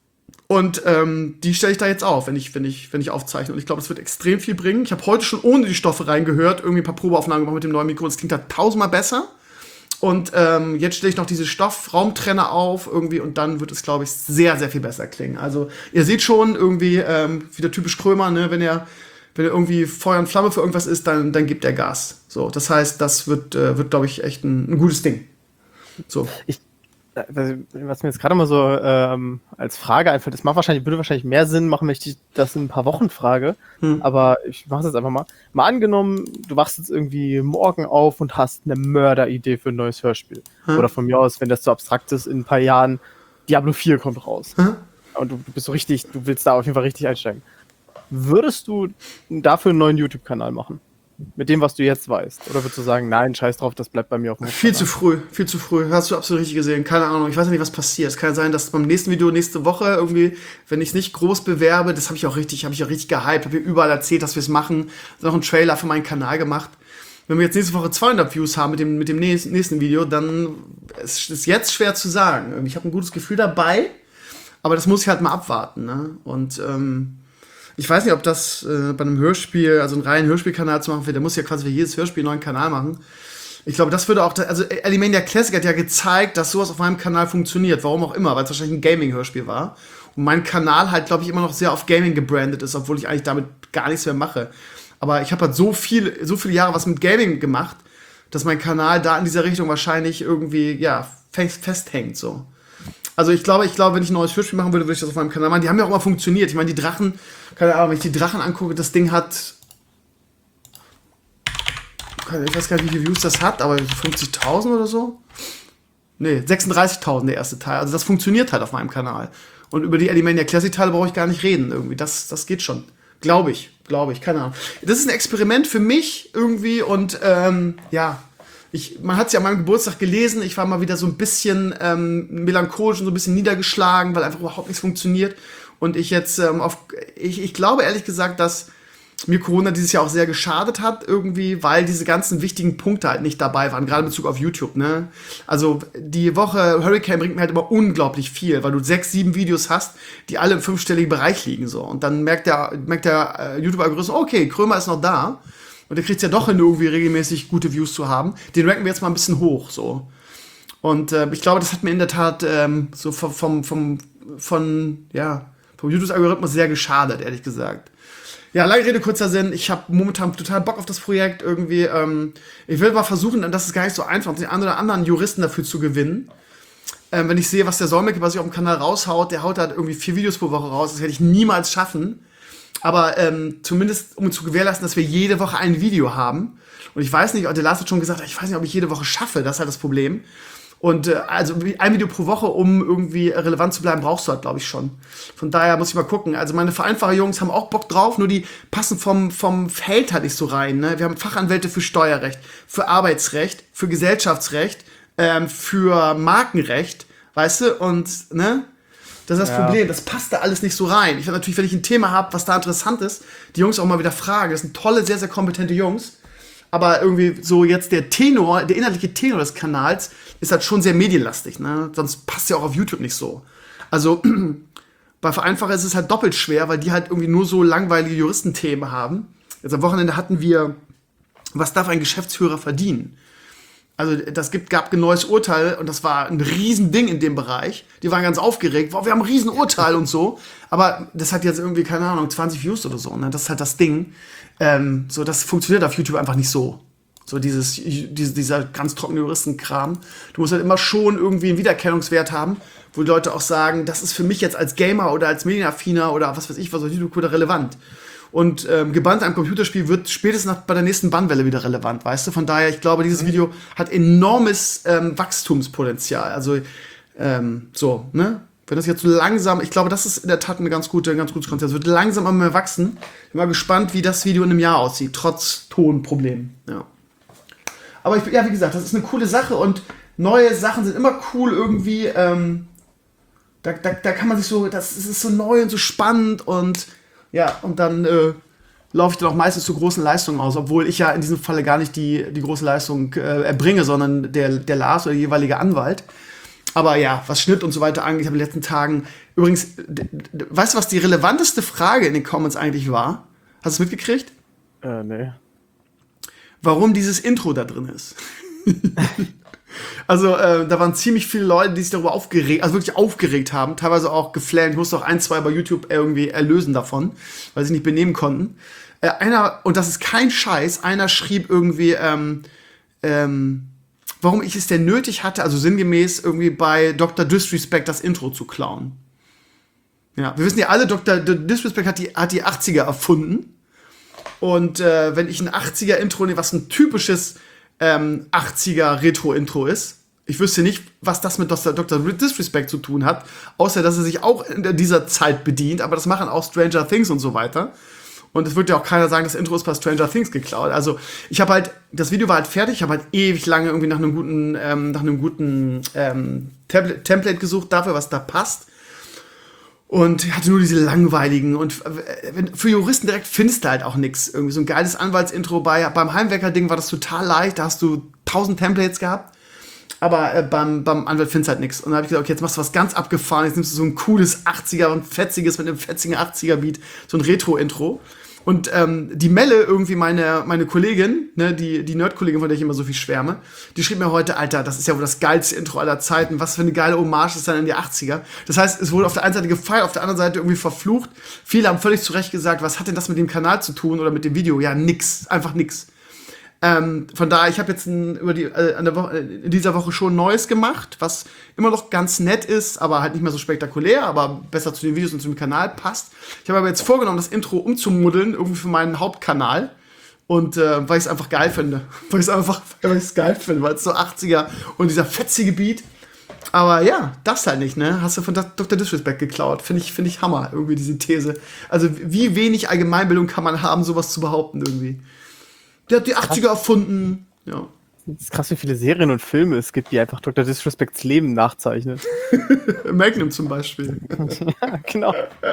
Und ähm, die stelle ich da jetzt auf, wenn ich, wenn ich, wenn ich aufzeichne. Und ich glaube, es wird extrem viel bringen. Ich habe heute schon ohne die Stoffe reingehört, irgendwie ein paar Probeaufnahmen gemacht mit dem neuen Mikro. Es klingt da tausendmal besser. Und ähm, jetzt stelle ich noch diese Stoffraumtrenner auf irgendwie und dann wird es, glaube ich, sehr, sehr viel besser klingen. Also ihr seht schon irgendwie, ähm, wieder typisch Krömer, ne, wenn er wenn er irgendwie Feuer und Flamme für irgendwas ist, dann, dann gibt er Gas. So, das heißt, das wird, äh, wird glaube ich, echt ein, ein gutes Ding. So. Ich, was mir jetzt gerade mal so ähm, als Frage einfällt, das macht wahrscheinlich, würde wahrscheinlich mehr Sinn machen, wenn ich dich das in ein paar Wochen frage. Hm. Aber ich mache es jetzt einfach mal. Mal angenommen, du wachst jetzt irgendwie morgen auf und hast eine Mörderidee für ein neues Hörspiel. Hm. Oder von mir aus, wenn das so abstrakt ist, in ein paar Jahren Diablo vier kommt raus. Hm. Und du, du bist so richtig, du willst da auf jeden Fall richtig einsteigen. Würdest du dafür einen neuen YouTube-Kanal machen? Mit dem, was du jetzt weißt? Oder würdest du sagen, nein, scheiß drauf, das bleibt bei mir auf dem Viel zu früh, viel zu früh. Hast du absolut richtig gesehen. Keine Ahnung, ich weiß nicht, was passiert. Es kann sein, dass beim nächsten Video nächste Woche irgendwie, wenn ich es nicht groß bewerbe, das habe ich auch richtig, habe ich auch richtig gehypt, habe mir überall erzählt, dass wir es machen. Noch einen Trailer für meinen Kanal gemacht. Wenn wir jetzt nächste Woche zweihundert Views haben mit dem, mit dem nächsten Video, dann ist es jetzt schwer zu sagen. Ich habe ein gutes Gefühl dabei, aber das muss ich halt mal abwarten. Ne? Und ähm, ich weiß nicht, ob das äh, bei einem Hörspiel, also einen reinen Hörspielkanal zu machen, der muss ja quasi für jedes Hörspiel einen neuen Kanal machen. Ich glaube, das würde auch, da, also Alimania Classic hat ja gezeigt, dass sowas auf meinem Kanal funktioniert, warum auch immer, weil es wahrscheinlich ein Gaming-Hörspiel war. Und mein Kanal halt, glaube ich, immer noch sehr auf Gaming gebrandet ist, obwohl ich eigentlich damit gar nichts mehr mache. Aber ich habe halt so viel, so viele Jahre was mit Gaming gemacht, dass mein Kanal da in dieser Richtung wahrscheinlich irgendwie, ja, fest, festhängt, so. Also ich glaube, ich glaube, wenn ich ein neues Hörspiel machen würde, würde ich das auf meinem Kanal machen. Die haben ja auch immer funktioniert. Ich meine, die Drachen, keine Ahnung, wenn ich die Drachen angucke, das Ding hat, ich weiß gar nicht, wie viele Views das hat, aber fünfzigtausend oder so? Nee, sechsunddreißigtausend der erste Teil. Also das funktioniert halt auf meinem Kanal. Und über die Alimania Classic Teile brauche ich gar nicht reden irgendwie. Das, das geht schon. Glaube ich, glaube ich, keine Ahnung. Das ist ein Experiment für mich irgendwie und ähm, ja, Ich, man hat es ja an meinem Geburtstag gelesen, ich war mal wieder so ein bisschen ähm, melancholisch und so ein bisschen niedergeschlagen, weil einfach überhaupt nichts funktioniert. Und ich jetzt ähm, auf, ich, ich glaube ehrlich gesagt, dass mir Corona dieses Jahr auch sehr geschadet hat, irgendwie, weil diese ganzen wichtigen Punkte halt nicht dabei waren, gerade in Bezug auf YouTube, ne? Also die Woche Hurricane bringt mir halt immer unglaublich viel, weil du sechs, sieben Videos hast, die alle im fünfstelligen Bereich liegen, so. Und dann merkt der, merkt der äh, YouTube-Algorithmus, okay, Krömer ist noch da. Und der kriegt es ja doch hin, irgendwie regelmäßig gute Views zu haben. Den ranken wir jetzt mal ein bisschen hoch, so. Und äh, ich glaube, das hat mir in der Tat ähm, so vom, vom, vom, von, ja, vom YouTube-Algorithmus sehr geschadet, ehrlich gesagt. Ja, lange Rede, kurzer Sinn. Ich habe momentan total Bock auf das Projekt irgendwie. Ähm, ich will mal versuchen, und das ist gar nicht so einfach, den einen oder anderen Juristen dafür zu gewinnen. Ähm, wenn ich sehe, was der Solmecke bei sich auf dem Kanal raushaut, der haut halt irgendwie vier Videos pro Woche raus. Das hätte ich niemals schaffen. Aber ähm, zumindest, um zu gewährleisten, dass wir jede Woche ein Video haben. Und ich weiß nicht, der Lars hat schon gesagt, ich weiß nicht, ob ich jede Woche schaffe. Das ist halt das Problem. Und äh, also ein Video pro Woche, um irgendwie relevant zu bleiben, brauchst du halt, glaube ich, schon. Von daher muss ich mal gucken. Also meine Vereinfacher-Jungs haben auch Bock drauf, nur die passen vom, vom Feld halt nicht so rein. Ne? Wir haben Fachanwälte für Steuerrecht, für Arbeitsrecht, für Gesellschaftsrecht, ähm, für Markenrecht, weißt du? Und, ne? Das ist das ja. Problem, das passt da alles nicht so rein. Ich will natürlich, wenn ich ein Thema habe, was da interessant ist, die Jungs auch mal wieder fragen. Das sind tolle, sehr, sehr kompetente Jungs. Aber irgendwie so jetzt der Tenor, der inhaltliche Tenor des Kanals ist halt schon sehr medienlastig, ne? Sonst passt ja auch auf YouTube nicht so. Also bei Vereinfacher ist es halt doppelt schwer, weil die halt irgendwie nur so langweilige Juristenthemen haben. Jetzt am Wochenende hatten wir, was darf ein Geschäftsführer verdienen? Also das gibt, gab ein neues Urteil und das war ein Riesending in dem Bereich. Die waren ganz aufgeregt, wow, wir haben ein Riesenurteil und so. Aber das hat jetzt irgendwie, keine Ahnung, zwanzig Views oder so. Ne? Das ist halt das Ding. Ähm, so, das funktioniert auf YouTube einfach nicht so. So dieses, diese, dieser ganz trockene Juristenkram. Du musst halt immer schon irgendwie einen Wiedererkennungswert haben, wo die Leute auch sagen, das ist für mich jetzt als Gamer oder als Medienaffiner oder was weiß ich, was auf YouTube oder relevant. Und ähm, gebannt am Computerspiel wird spätestens nach, bei der nächsten Bannwelle wieder relevant, weißt du? Von daher, ich glaube, dieses Video hat enormes ähm, Wachstumspotenzial. Also, ähm, so, ne? Wenn das jetzt so langsam, ich glaube, das ist in der Tat eine ganz gute, ein ganz gutes Konzept. Es wird langsam immer mehr wachsen. Ich bin mal gespannt, wie das Video in einem Jahr aussieht, trotz Tonproblemen. Ja. Aber ich, ja, wie gesagt, das ist eine coole Sache und neue Sachen sind immer cool irgendwie. Ähm, da, da, da kann man sich so, das, das ist so neu und so spannend und ja, und dann äh, laufe ich dann auch meistens zu großen Leistungen aus, obwohl ich ja in diesem Falle gar nicht die, die große Leistung äh, erbringe, sondern der, der Lars oder der jeweilige Anwalt. Aber ja, was Schnitt und so weiter angeht, ich habe in den letzten Tagen übrigens, d- d- weißt du, was die relevanteste Frage in den Comments eigentlich war? Hast du es mitgekriegt? Äh, nee. Warum dieses Intro da drin ist. Also, äh, da waren ziemlich viele Leute, die sich darüber aufgeregt, also wirklich aufgeregt haben, teilweise auch geflammt. Ich musste auch ein, zwei bei YouTube irgendwie erlösen davon, weil sie nicht benehmen konnten. Äh, einer, und das ist kein Scheiß, einer schrieb irgendwie, ähm, ähm, warum ich es denn nötig hatte, also sinngemäß irgendwie bei Doktor Disrespect das Intro zu klauen. Ja, wir wissen ja alle, Doktor Disrespect hat die, hat die achtziger erfunden. Und äh, wenn ich ein achtziger-Intro nehme, was ein typisches ähm, achtziger-Retro-Intro ist, ich wüsste nicht, was das mit Doktor Disrespect zu tun hat, außer dass er sich auch in dieser Zeit bedient, aber das machen auch Stranger Things und so weiter. Und es wird ja auch keiner sagen, das Intro ist bei Stranger Things geklaut. Also ich habe halt, das Video war halt fertig, ich habe halt ewig lange irgendwie nach einem guten, ähm, nach einem guten ähm, Tablet, Template gesucht dafür, was da passt. Und hatte nur diese langweiligen und äh, für Juristen direkt findest du halt auch nix. Irgendwie so ein geiles Anwaltsintro bei, beim Heimwecker-Ding war das total leicht, da hast du tausend Templates gehabt. Aber äh, beim, beim Anwalt findest du halt nix. Und dann habe ich gesagt, okay, jetzt machst du was ganz abgefahren, jetzt nimmst du so ein cooles achtziger und fetziges mit einem fetzigen achtziger-Beat, so ein Retro-Intro. Und ähm, die Melle, irgendwie meine, meine Kollegin, ne, die, die Nerd-Kollegin, von der ich immer so viel schwärme, die schrieb mir heute, Alter, das ist ja wohl das geilste Intro aller Zeiten, was für eine geile Hommage ist dann in die achtziger. Das heißt, es wurde auf der einen Seite gefeiert, auf der anderen Seite irgendwie verflucht. Viele haben völlig zu Recht gesagt, was hat denn das mit dem Kanal zu tun oder mit dem Video? Ja, nix, einfach nix. Ähm, von daher, ich habe jetzt ein, über die, äh, an der Woche, in dieser Woche schon Neues gemacht, was immer noch ganz nett ist, aber halt nicht mehr so spektakulär, aber besser zu den Videos und zum Kanal passt. Ich habe aber jetzt vorgenommen, das Intro umzumuddeln, irgendwie für meinen Hauptkanal. Und äh, weil ich es einfach geil finde. Weil ich es einfach weil ich es geil finde, weil es so achtziger und dieser fetzige Beat. Aber ja, das halt nicht, ne? Hast du von Doktor Disrespect geklaut. Finde ich, finde ich Hammer, irgendwie diese These. Also wie wenig Allgemeinbildung kann man haben, sowas zu behaupten irgendwie. Der hat die achtziger erfunden. Ja. Das ist krass, wie viele Serien und Filme es gibt, die einfach Doktor Disrespects Leben nachzeichnen. Magnum zum Beispiel. Ja, genau.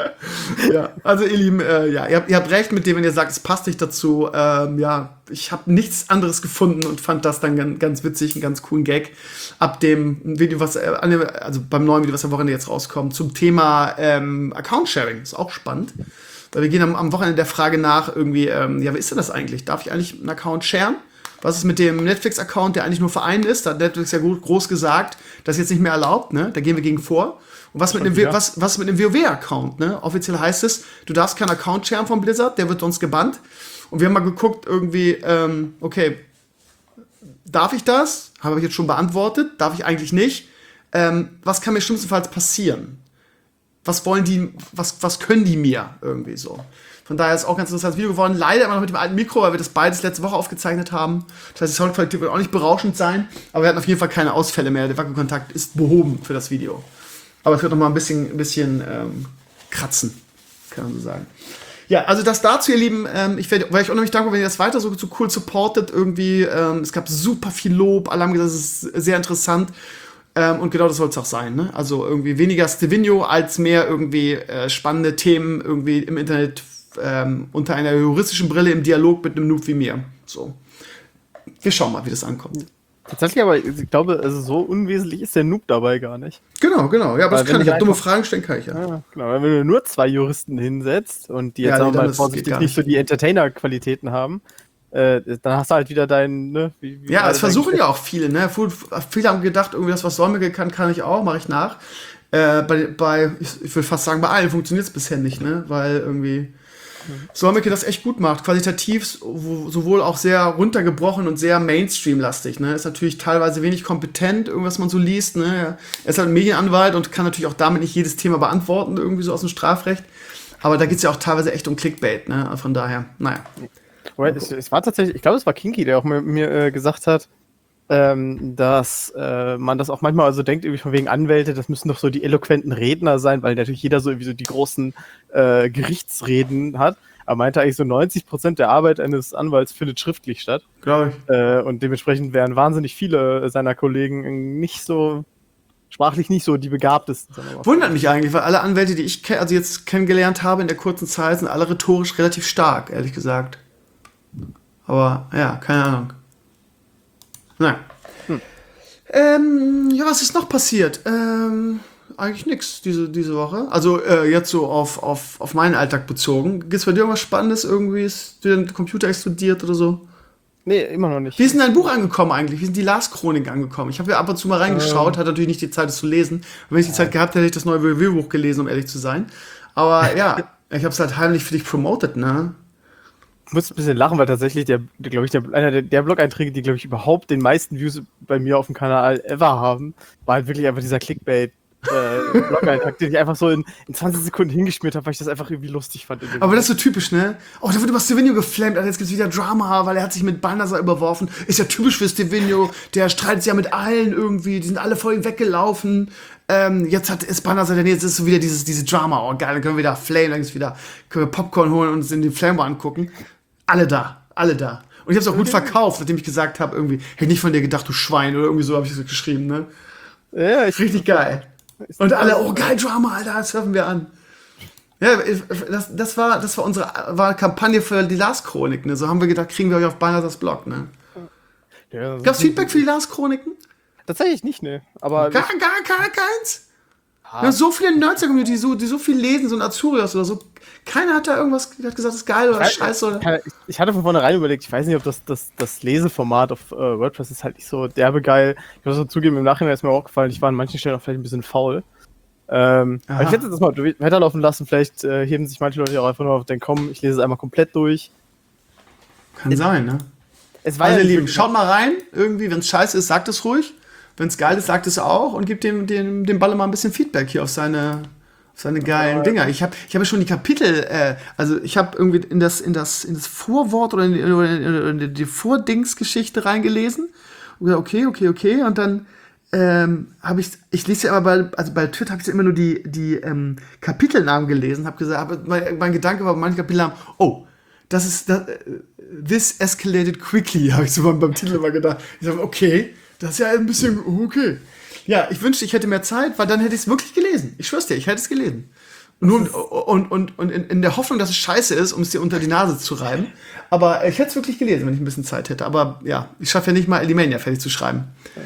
Ja, also ihr Lieben, äh, ja, ihr habt, ihr habt recht mit dem, wenn ihr sagt, es passt nicht dazu. Ähm, ja, ich habe nichts anderes gefunden und fand das dann ganz, ganz witzig, einen ganz coolen Gag. Ab dem Video, was, äh, also beim neuen Video, was am Wochenende jetzt rauskommt, zum Thema ähm, Account-Sharing. Ist auch spannend. Weil wir gehen am, am Wochenende der Frage nach, irgendwie, ähm, ja, wie ist denn das eigentlich? Darf ich eigentlich einen Account sharen? Was ist mit dem Netflix-Account, der eigentlich nur für einen ist? Da hat Netflix ja groß gesagt, das ist jetzt nicht mehr erlaubt, ne? Da gehen wir gegen vor. Und was mit dem, ja. was, was mit dem WoW-Account, ne? Offiziell heißt es, du darfst keinen Account sharen von Blizzard, der wird sonst gebannt. Und wir haben mal geguckt, irgendwie, ähm, okay, darf ich das? Habe ich jetzt schon beantwortet. Darf ich eigentlich nicht? Ähm, was kann mir schlimmstenfalls passieren? Was wollen die, was, was können die mir irgendwie so? Von daher ist auch ein ganz interessantes Video geworden. Leider immer noch mit dem alten Mikro, weil wir das beides letzte Woche aufgezeichnet haben. Das heißt, die Soundqualität wird auch nicht berauschend sein, aber wir hatten auf jeden Fall keine Ausfälle mehr. Der Wackelkontakt ist behoben für das Video. Aber es wird noch mal ein bisschen, ein bisschen ähm, kratzen, kann man so sagen. Ja, also das dazu, ihr Lieben. Ähm, ich wäre euch unheimlich dankbar, wenn ihr das weiter so, so cool supportet irgendwie. Ähm, es gab super viel Lob. Alle haben gesagt, es ist sehr interessant. Ähm, und genau das soll es auch sein, ne? Also irgendwie weniger Stevino als mehr irgendwie äh, spannende Themen irgendwie im Internet ähm, unter einer juristischen Brille im Dialog mit einem Noob wie mir. So. Wir schauen mal, wie das ankommt. Tatsächlich, aber ich glaube, also so unwesentlich ist der Noob dabei gar nicht. Genau, genau. Ja, aber Weil das kann ich. Ja, dumme einfach- Fragen stellen kann ich ja. Ja, genau. Wenn du nur zwei Juristen hinsetzt und die jetzt Ja, sagen nee, wir dann mal ist- vorsichtig geht gar nicht so die Entertainer-Qualitäten haben, äh, dann hast du halt wieder deinen, ne? Wie, wie Ja, gerade es versuchen dein- ja auch viele, ne? Viele haben gedacht, irgendwie das, was Solmecke kann, kann ich auch, mache ich nach. Äh, bei, bei, ich, ich würde fast sagen, bei allen funktioniert es bisher nicht, ne? Weil irgendwie Solmecke das echt gut macht. Qualitativ so- sowohl auch sehr runtergebrochen und sehr Mainstream-lastig, ne? Ist natürlich teilweise wenig kompetent, irgendwas man so liest, ne? Er ist halt ein Medienanwalt und kann natürlich auch damit nicht jedes Thema beantworten, irgendwie so aus dem Strafrecht. Aber da geht es ja auch teilweise echt um Clickbait, ne? Von daher, naja. Weil es, es war tatsächlich, ich glaube, es war Kinky, der auch mir, mir äh, gesagt hat, ähm, dass äh, man das auch manchmal also denkt, irgendwie von wegen Anwälte, das müssen doch so die eloquenten Redner sein, weil natürlich jeder so irgendwie so die großen äh, Gerichtsreden hat. Aber meinte eigentlich so neunzig Prozent der Arbeit eines Anwalts findet schriftlich statt. Glaube ich. Äh, und dementsprechend wären wahnsinnig viele seiner Kollegen nicht so, sprachlich nicht so die begabtesten. sondern aber- Wundert mich eigentlich, weil alle Anwälte, die ich ke- also jetzt kennengelernt habe in der kurzen Zeit, sind alle rhetorisch relativ stark, ehrlich gesagt. Aber ja, keine Ahnung. Naja. Hm. Ähm, ja, was ist noch passiert? Ähm, eigentlich nichts diese, diese Woche. Also äh, jetzt so auf, auf, auf meinen Alltag bezogen. Gibt es bei dir irgendwas Spannendes irgendwie? Ist dir dein Computer explodiert oder so? Nee, immer noch nicht. Wie ist denn dein Buch angekommen eigentlich? Wie sind die Lars-Chroniken angekommen? Ich habe ja ab und zu mal reingeschaut, ähm. hatte natürlich nicht die Zeit, es zu lesen. Und wenn ich die Zeit gehabt hätte, hätte ich das neue Review-Buch gelesen, um ehrlich zu sein. Aber ja, ich habe es halt heimlich für dich promotet, ne? Ich muss ein bisschen lachen, weil tatsächlich der, glaube ich, der, einer der, der Blog-Einträge, die, glaube ich, überhaupt den meisten Views bei mir auf dem Kanal ever haben, war halt wirklich einfach dieser Clickbait. Äh, Blog-Eintrag, den ich einfach so in, in zwanzig Sekunden hingeschmiert habe, weil ich das einfach irgendwie lustig fand. Aber das ist so typisch, ne? Oh, da wird über Stevino geflammt, also jetzt gibt's wieder Drama, weil er hat sich mit Balnasar überworfen. Ist ja typisch für Stevino, der streitet sich ja mit allen irgendwie, die sind alle vor ihm weggelaufen. Ähm, jetzt hat ist Balnasar, jetzt ist so wieder dieses, diese Drama, oh geil, dann können wir wieder Flame, dann gibt's wieder, können wir Popcorn holen und uns in die Flame angucken. Alle da, alle da. Und ich hab's auch gut verkauft, nachdem ich gesagt habe, irgendwie, hätte ich nicht von dir gedacht, du Schwein, oder irgendwie so habe ich es geschrieben, ne? Ja, ich richtig geil. Und alle, oh geil, Drama, Alter, das surfen wir an. Ja, das, das, war, das war unsere war Kampagne für die Lars-Chronik, ne? So haben wir gedacht, kriegen wir euch auf Balnasars Blog, ne? Ja, gab's Feedback für die Lars-Chroniken? Tatsächlich nicht, ne? Aber gar, gar, gar keins? Ja, so viele Nerds, die so, die so viel lesen, so ein Azurios oder so. Keiner hat da irgendwas hat gesagt, das ist geil oder scheiße. Oder? Ich, ich hatte von vornherein überlegt, ich weiß nicht, ob das, das, das Leseformat auf äh, WordPress ist halt nicht so derbe geil. Ich muss auch zugeben, im Nachhinein ist mir auch gefallen, ich war an manchen Stellen auch vielleicht ein bisschen faul. Ähm, aber ich werde das mal weiterlaufen lassen, vielleicht äh, heben sich manche Leute auch einfach nur auf den Komm, ich lese es einmal komplett durch. Kann es, sein, ne? Es war also, ja ihr Lieben, schaut mal rein, irgendwie, wenn es scheiße ist, sagt es ruhig. Wenn es geil ist, sagt es auch und gibt dem, dem, dem Balle mal ein bisschen Feedback hier auf seine, auf seine geilen Dinger. Ich habe ich hab ja schon die Kapitel, äh, also ich habe irgendwie in das, in, das, in das Vorwort oder in die, in die, die Vordingsgeschichte reingelesen. Und gesagt, okay, okay, okay. Und dann ähm, habe ich, ich lese ja aber bei, also bei Twitter habe ich ja immer nur die, die ähm, Kapitelnamen gelesen, habe gesagt, hab, mein, mein Gedanke war bei manchen Kapitelnamen, oh, das ist, das, this escalated quickly, habe ich so beim, beim Titel immer gedacht. Ich sage, okay. Das ist ja ein bisschen okay. Ja, ich wünschte, ich hätte mehr Zeit, weil dann hätte ich es wirklich gelesen. Ich schwör's dir, ich hätte es gelesen. Nur und, und, und, und in, in der Hoffnung, dass es scheiße ist, um es dir unter die Nase zu reiben. Aber ich hätte es wirklich gelesen, wenn ich ein bisschen Zeit hätte. Aber ja, ich schaffe ja nicht mal Elimania fertig zu schreiben.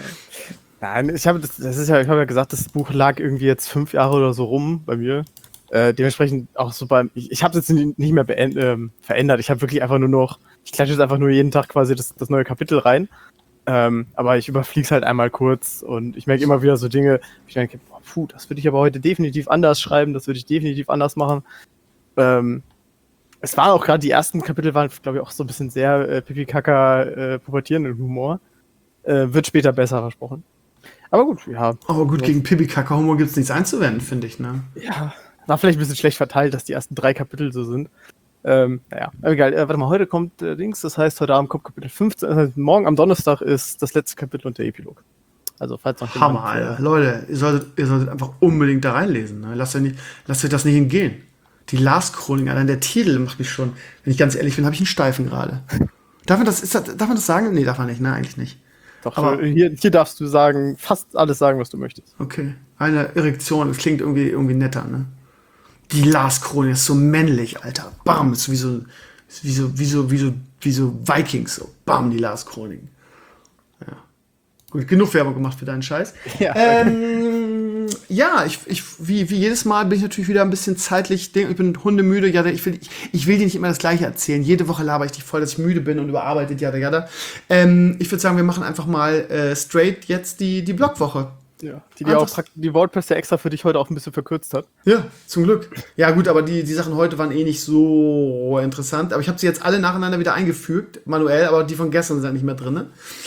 Nein, ich habe das, das ist ja, ich habe ja gesagt, das Buch lag irgendwie jetzt fünf Jahre oder so rum bei mir. Äh, dementsprechend auch so beim, ich, ich habe es jetzt nicht mehr beend, äh, verändert. Ich habe wirklich einfach nur noch, ich klatsche jetzt einfach nur jeden Tag quasi das, das neue Kapitel rein. Ähm, aber ich überfliege es halt einmal kurz und ich merke immer wieder so Dinge, ich denke, boah, puh, das würde ich aber heute definitiv anders schreiben, das würde ich definitiv anders machen. Ähm, es waren auch gerade die ersten Kapitel, waren, glaube ich, auch so ein bisschen sehr äh, pipi-kaka äh, pubertierenden Humor. Äh, wird später besser versprochen. Aber gut, ja. Aber gut, gegen Pipi-Kaka-Humor gibt es nichts einzuwenden, finde ich, ne? Ja, war vielleicht ein bisschen schlecht verteilt, dass die ersten drei Kapitel so sind. Ähm, naja, aber egal. Äh, warte mal, heute kommt äh, Dings, das heißt, heute Abend kommt Kapitel fünfzehn, das heißt, morgen am Donnerstag ist das letzte Kapitel und der Epilog. Also, falls noch Hammer, jemand, Alter. Äh, Leute, ihr solltet, ihr solltet einfach unbedingt da reinlesen. Ne? Lasst, euch nicht, lasst euch das nicht entgehen. Die Lars-Chronik, allein der Titel macht mich schon, wenn ich ganz ehrlich bin, habe ich einen Steifen gerade. Darf man das, ist das, darf man das sagen? Nee, darf man nicht, ne, eigentlich nicht. Doch, aber hier, hier darfst du sagen, fast alles sagen, was du möchtest. Okay. Eine Erektion, das klingt irgendwie, irgendwie netter, ne? Die Lars-Chronik ist so männlich, Alter. Bam, ist wie so, ist wie so, wie so, wie so, wie so Vikings, so. Bam, die Lars-Chroniken. Ja. Gut, genug Werbung gemacht für deinen Scheiß. Ja, ähm, ja ich, ich, wie, wie jedes Mal bin ich natürlich wieder ein bisschen zeitlich, ich bin hundemüde, ja, ich will, ich, ich will dir nicht immer das Gleiche erzählen. Jede Woche laber ich dich voll, dass ich müde bin und überarbeitet, jada, jada. Ähm, ich würde sagen, wir machen einfach mal äh, straight jetzt die, die Blogwoche. Ja, die, die, auch, die WordPress ja extra für dich heute auch ein bisschen verkürzt hat. Ja, zum Glück. Ja gut, aber die, die Sachen heute waren eh nicht so interessant. Aber ich habe sie jetzt alle nacheinander wieder eingefügt, manuell, aber die von gestern sind ja nicht mehr drin.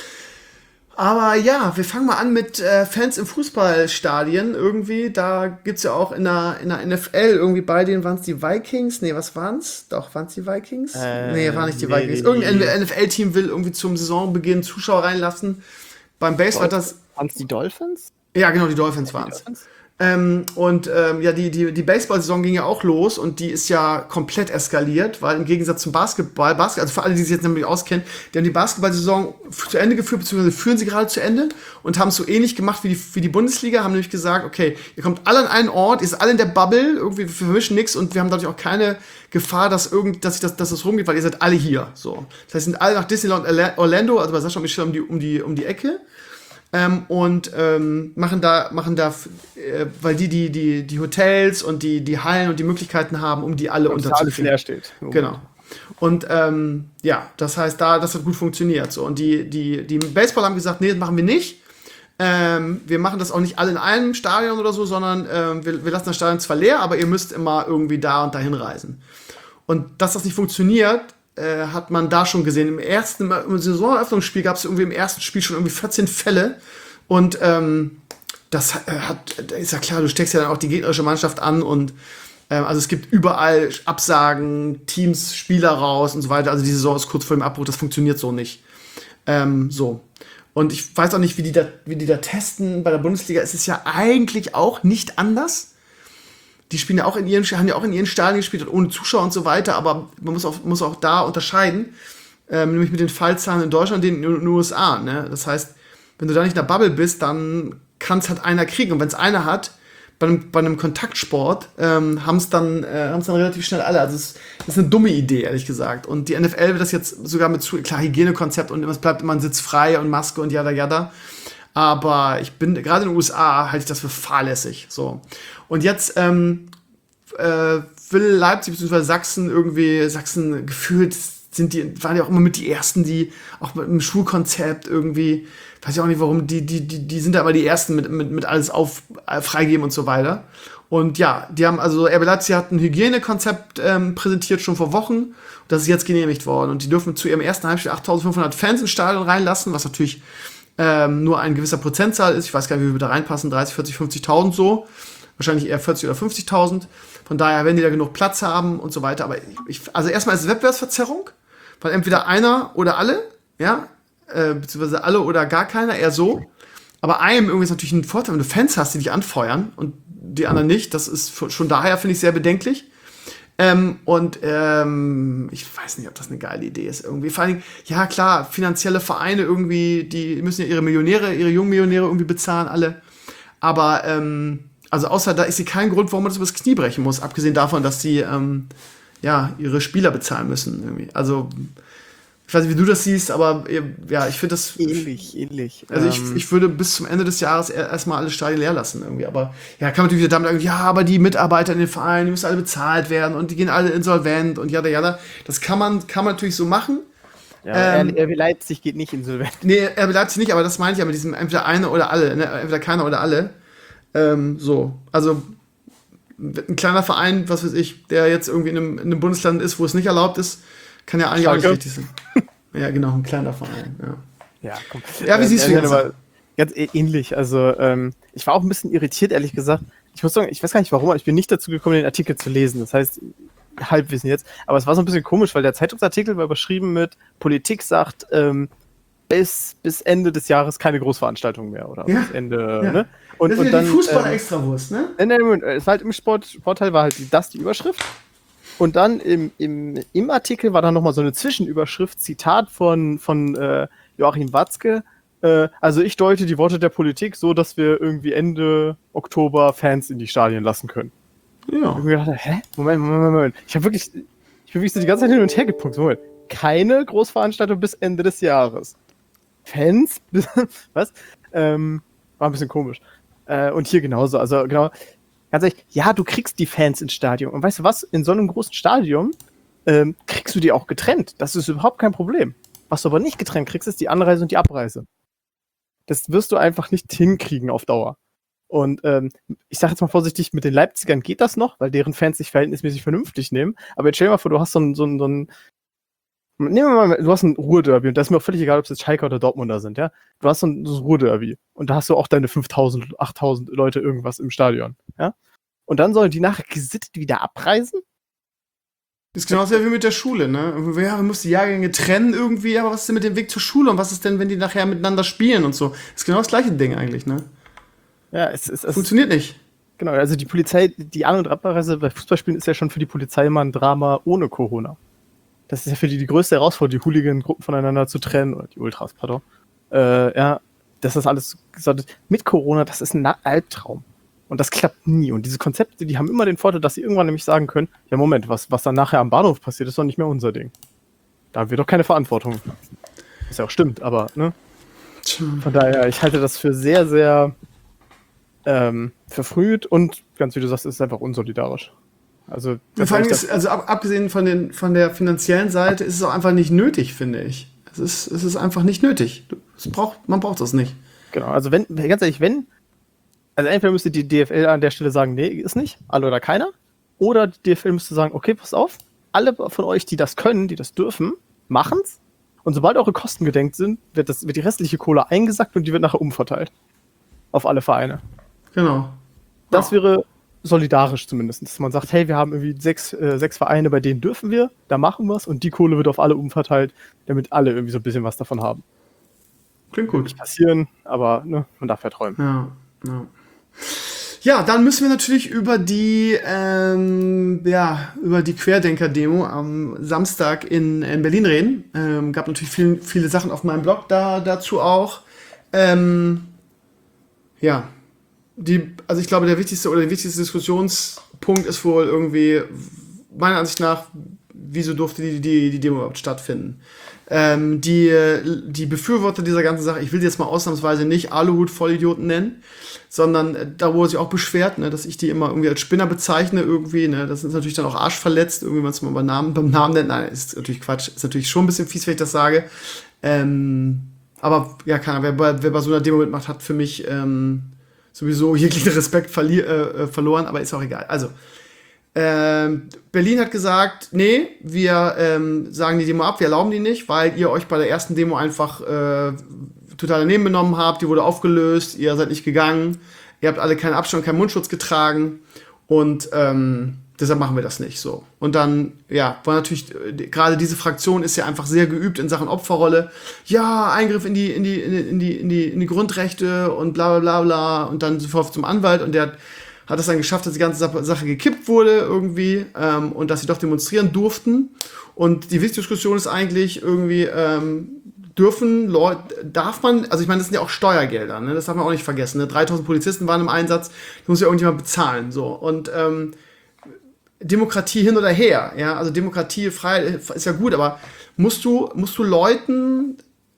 Aber ja, wir fangen mal an mit äh, Fans im Fußballstadien irgendwie. Da gibt's ja auch in der, in der N F L irgendwie bei denen, waren es die Vikings? Nee, was waren's? Doch, waren's die Vikings? Äh, nee, waren nicht die nee, Vikings. Nee, Irgendein nee. N F L-Team will irgendwie zum Saisonbeginn Zuschauer reinlassen. Beim Baseball das... Waren es die Dolphins? Ja, genau, die Dolphins waren es. Ähm, und ähm, ja, die, die, die Baseball-Saison ging ja auch los und die ist ja komplett eskaliert, weil im Gegensatz zum Basketball, Basketball, also für alle, die sich jetzt nämlich auskennen, die haben die Basketball-Saison zu Ende geführt, beziehungsweise führen sie gerade zu Ende und haben es so ähnlich gemacht wie die, wie die Bundesliga, haben nämlich gesagt, okay, ihr kommt alle an einen Ort, ihr seid alle in der Bubble, irgendwie, wir vermischen nichts und wir haben dadurch auch keine Gefahr, dass irgend, dass, ich das, dass das rumgeht, weil ihr seid alle hier. So. Das heißt, sind alle nach Disneyland Orlando, also bei Sascha und Michelle um die, um die, um die Ecke. ähm, und ähm, machen da, machen da, äh, weil die, die, die, die Hotels und die, die Hallen und die Möglichkeiten haben, um die alle Und alles unterzukriegen. leer steht. Oh. Genau. Und ähm, ja, das heißt, da, das hat gut funktioniert. So. Und die, die, die Baseball haben gesagt, nee, das machen wir nicht. Ähm, wir machen das auch nicht alle in einem Stadion oder so, sondern ähm, wir, wir lassen das Stadion zwar leer, aber ihr müsst immer irgendwie da und dahin reisen. Und dass das nicht funktioniert, äh, hat man da schon gesehen. Im ersten im Saisoneröffnungsspiel gab es irgendwie im ersten Spiel schon irgendwie vierzehn Fälle. Und ähm, das äh, hat, ist ja klar, du steckst ja dann auch die gegnerische Mannschaft an und ähm, also es gibt überall Absagen, Teams, Spieler raus und so weiter. Also die Saison ist kurz vor dem Abbruch, das funktioniert so nicht. Ähm, so. Und ich weiß auch nicht, wie die, da, wie die da testen. Bei der Bundesliga ist es ja eigentlich auch nicht anders. Die spielen ja auch in ihren, haben ja auch in ihren Stadien gespielt, ohne Zuschauer und so weiter. Aber man muss auch, muss auch da unterscheiden, ähm, nämlich mit den Fallzahlen in Deutschland und in den U S A. Ne? Das heißt, wenn du da nicht in der Bubble bist, dann kann es halt einer kriegen. Und wenn es einer hat, bei einem, bei einem Kontaktsport, ähm, haben es dann, äh, haben's dann relativ schnell alle. Also es ist eine dumme Idee, ehrlich gesagt. Und die N F L wird das jetzt sogar mit, zu, klar, Hygienekonzept und es bleibt immer ein Sitz frei und Maske und jada jada. Aber ich bin, gerade in den U S A halte ich das für fahrlässig. So. Und jetzt ähm, äh, will Leipzig bzw. Sachsen irgendwie, Sachsen gefühlt sind die, waren ja auch immer mit die Ersten, die auch mit einem Schulkonzept irgendwie, weiß ich auch nicht warum, die, die, die, die sind da immer die Ersten mit, mit, mit alles auf, äh, freigeben und so weiter. Und ja, die haben, also R B Leipzig hat ein Hygienekonzept ähm, präsentiert schon vor Wochen. Das ist jetzt genehmigt worden. Und die dürfen zu ihrem ersten Heimspiel achttausendfünfhundert Fans ins Stadion reinlassen, was natürlich ähm, nur ein gewisser Prozentzahl ist. Ich weiß gar nicht, wie wir da reinpassen, dreißig, vierzig, fünfzigtausend so. Wahrscheinlich eher vierzig oder fünfzigtausend. Von daher, wenn die da genug Platz haben und so weiter. Aber ich, also erstmal ist es Wettbewerbsverzerrung, weil entweder einer oder alle, ja, äh, beziehungsweise alle oder gar keiner, eher so. Aber einem irgendwie ist natürlich ein Vorteil, wenn du Fans hast, die dich anfeuern und die anderen nicht. Das ist schon daher, finde ich, sehr bedenklich. Ähm, und ähm, ich weiß nicht, ob das eine geile Idee ist irgendwie. Vor allen Dingen, ja klar, finanzielle Vereine irgendwie, die müssen ja ihre Millionäre, ihre jungen Millionäre irgendwie bezahlen, alle. Aber, ähm, also außer da ist sie kein Grund, warum man das übers Knie brechen muss. Abgesehen davon, dass sie, ähm, ja, ihre Spieler bezahlen müssen irgendwie. Also, ich weiß nicht, wie du das siehst, aber ja, ich finde das ähnlich, ähnlich. Also ich, ähm, ich würde bis zum Ende des Jahres erstmal alle Stadien leer lassen irgendwie. Aber ja, kann man natürlich wieder damit sagen, ja, aber die Mitarbeiter in den Vereinen, die müssen alle bezahlt werden und die gehen alle insolvent und jada jada. Das kann man, kann man natürlich so machen. Ja, ähm, R B Leipzig geht nicht insolvent. Nee, R B Leipzig nicht, aber das meine ich ja mit diesem entweder eine oder alle, ne? Entweder keiner oder alle. Ähm, so, also ein kleiner Verein, was weiß ich, der jetzt irgendwie in einem, in einem Bundesland ist, wo es nicht erlaubt ist, kann ja eigentlich Schalke. auch nicht richtig sein. Ja, genau, ein kleiner Verein, ja. Ja, komm. Ja, wie siehst du das? das? Ganz ähnlich. Also, ähm, ich war auch ein bisschen irritiert, ehrlich gesagt. Ich muss sagen, ich weiß gar nicht warum, aber ich bin nicht dazu gekommen, den Artikel zu lesen. Das heißt, Halbwissen jetzt. Aber es war so ein bisschen komisch, weil der Zeitungsartikel war überschrieben mit Politik sagt, ähm, bis, bis Ende des Jahres keine Großveranstaltungen mehr. Oder Ja, bis Ende, ja. ne? Und, Das ist und ja dann, die Fußball-Extrawurst, ne? äh, nee, nee, es war halt im Sport, Sportteil war halt die, das die Überschrift. Und dann im, im, im Artikel war dann nochmal so eine Zwischenüberschrift, Zitat von, von äh, Joachim Watzke. Äh, also ich deute die Worte der Politik so, dass wir irgendwie Ende Oktober Fans in die Stadien lassen können. Ja. Ich hab mir gedacht, hä? Moment, Moment, Moment. Ich habe wirklich, ich bin wirklich so die ganze Zeit hin und her gepunkt. Moment. Keine Großveranstaltung bis Ende des Jahres. Fans? Was? Ähm, war ein bisschen komisch. Äh, und hier genauso. Also genau. Ganz ehrlich, ja, du kriegst die Fans ins Stadion. Und weißt du was? In so einem großen Stadion ähm, kriegst du die auch getrennt. Das ist überhaupt kein Problem. Was du aber nicht getrennt kriegst, ist die Anreise und die Abreise. Das wirst du einfach nicht hinkriegen auf Dauer. Und ähm, ich sage jetzt mal vorsichtig, mit den Leipzigern geht das noch, weil deren Fans sich verhältnismäßig vernünftig nehmen. Aber jetzt stell dir mal vor, du hast so ein, so ein, so ein nehmen wir mal, du hast ein Ruhrderby und das ist mir auch völlig egal, ob es jetzt Schalke oder Dortmunder sind, ja. Du hast so ein, so ein Ruhrderby und da hast du auch deine fünftausend, achttausend Leute irgendwas im Stadion, ja. Und dann sollen die nachher gesittet wieder abreisen? Das ist genauso wie mit der Schule, ne? Ja, man muss die Jahrgänge trennen irgendwie, aber was ist denn mit dem Weg zur Schule und was ist denn, wenn die nachher miteinander spielen und so? Das ist genau das gleiche Ding eigentlich, ne? Ja, es ist. Funktioniert nicht. Genau, also die Polizei, die An- und Abreise bei Fußballspielen ist ja schon für die Polizei immer ein Drama ohne Corona. Das ist ja für die die größte Herausforderung, die Hooligan-Gruppen voneinander zu trennen, oder die Ultras, pardon. Äh, ja, das ist alles gesagt. Mit Corona, das ist ein Albtraum. Und das klappt nie. Und diese Konzepte, die haben immer den Vorteil, dass sie irgendwann nämlich sagen können, ja Moment, was, was dann nachher am Bahnhof passiert, ist doch nicht mehr unser Ding. Da haben wir doch keine Verantwortung. Was ja auch stimmt, aber, ne? Von daher, ich halte das für sehr, sehr ähm, verfrüht und, ganz wie du sagst, ist es einfach unsolidarisch. Also, ja, vor allem ist, also ab, abgesehen von, den, von der finanziellen Seite ist es auch einfach nicht nötig, finde ich. Es ist, es ist einfach nicht nötig. Es braucht, man braucht das nicht. Genau, also wenn, ganz ehrlich, wenn, also entweder müsste die D F L an der Stelle sagen, nee, ist nicht, alle oder keiner, oder die D F L müsste sagen, okay, pass auf, alle von euch, die das können, die das dürfen, machen's. Und sobald eure Kosten gedenkt sind, wird, das, wird die restliche Kohle eingesackt und die wird nachher umverteilt. Auf alle Vereine. Genau. Das ja. wäre solidarisch zumindest. Dass man sagt, hey, wir haben irgendwie sechs, äh, sechs Vereine, bei denen dürfen wir, da machen wir es und die Kohle wird auf alle umverteilt, damit alle irgendwie so ein bisschen was davon haben. Klingt gut. Nicht passieren, aber ne, man darf ja träumen. Ja, ja. Ja, dann müssen wir natürlich über die, ähm, ja, über die Querdenker-Demo am Samstag in, in Berlin reden. Ähm, gab natürlich viel, viele Sachen auf meinem Blog da, dazu auch. Ähm, ja, die, also ich glaube, der wichtigste oder der wichtigste Diskussionspunkt ist wohl irgendwie, meiner Ansicht nach, wieso durfte die, die, die Demo überhaupt stattfinden? Ähm, die, die Befürworter dieser ganzen Sache, ich will die jetzt mal ausnahmsweise nicht Aluhut-Vollidioten nennen, sondern äh, da wurde sich auch beschwert, ne, dass ich die immer irgendwie als Spinner bezeichne irgendwie, ne, das ist natürlich dann auch arschverletzt, irgendwie, wenn man es mal beim Namen, beim Namen nennt, nein, ist natürlich Quatsch, ist natürlich schon ein bisschen fies, wenn ich das sage, ähm, aber ja, keiner, wer bei, wer bei so einer Demo mitmacht, hat für mich ähm, sowieso jeglichen Respekt verli- äh, verloren, aber ist auch egal, also Ähm, Berlin hat gesagt, nee, wir ähm, sagen die Demo ab, wir erlauben die nicht, weil ihr euch bei der ersten Demo einfach äh, total daneben benommen habt, die wurde aufgelöst, ihr seid nicht gegangen, ihr habt alle keinen Abstand, keinen Mundschutz getragen und ähm, deshalb machen wir das nicht so. Und dann, ja, war natürlich, äh, gerade diese Fraktion ist ja einfach sehr geübt in Sachen Opferrolle. Ja, Eingriff in die, in die, in die, in die, in die Grundrechte und bla bla bla bla und dann sofort zum Anwalt und der hat hat es dann geschafft, dass die ganze Sache gekippt wurde irgendwie ähm, und dass sie doch demonstrieren durften. Und die wichtige Diskussion ist eigentlich irgendwie, ähm, dürfen Leute, darf man, also ich meine, das sind ja auch Steuergelder, ne? Das darf man auch nicht vergessen. Ne? dreitausend Polizisten waren im Einsatz, die muss ja irgendjemand bezahlen. So. Und ähm, Demokratie hin oder her, ja, also Demokratie, Freiheit ist ja gut, aber musst du, musst du Leuten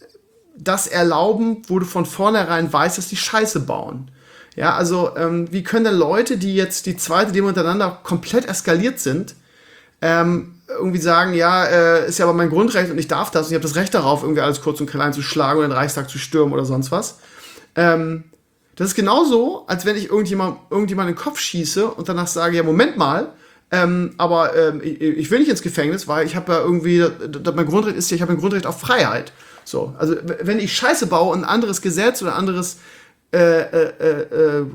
das erlauben, wo du von vornherein weißt, dass die Scheiße bauen? Ja, also ähm, wie können denn Leute, die jetzt die zweite Demo hintereinander komplett eskaliert sind, ähm, irgendwie sagen, ja, äh, ist ja aber mein Grundrecht und ich darf das und ich habe das Recht darauf, irgendwie alles kurz und klein zu schlagen oder den Reichstag zu stürmen oder sonst was. Ähm, das ist genauso, als wenn ich irgendjemand, irgendjemand in den Kopf schieße und danach sage, ja, Moment mal, ähm, aber ähm, ich, ich will nicht ins Gefängnis, weil ich habe ja irgendwie, das, das mein Grundrecht ist ja, ich habe ein Grundrecht auf Freiheit. So, also wenn ich Scheiße baue und ein anderes Gesetz oder ein anderes Äh, äh, äh,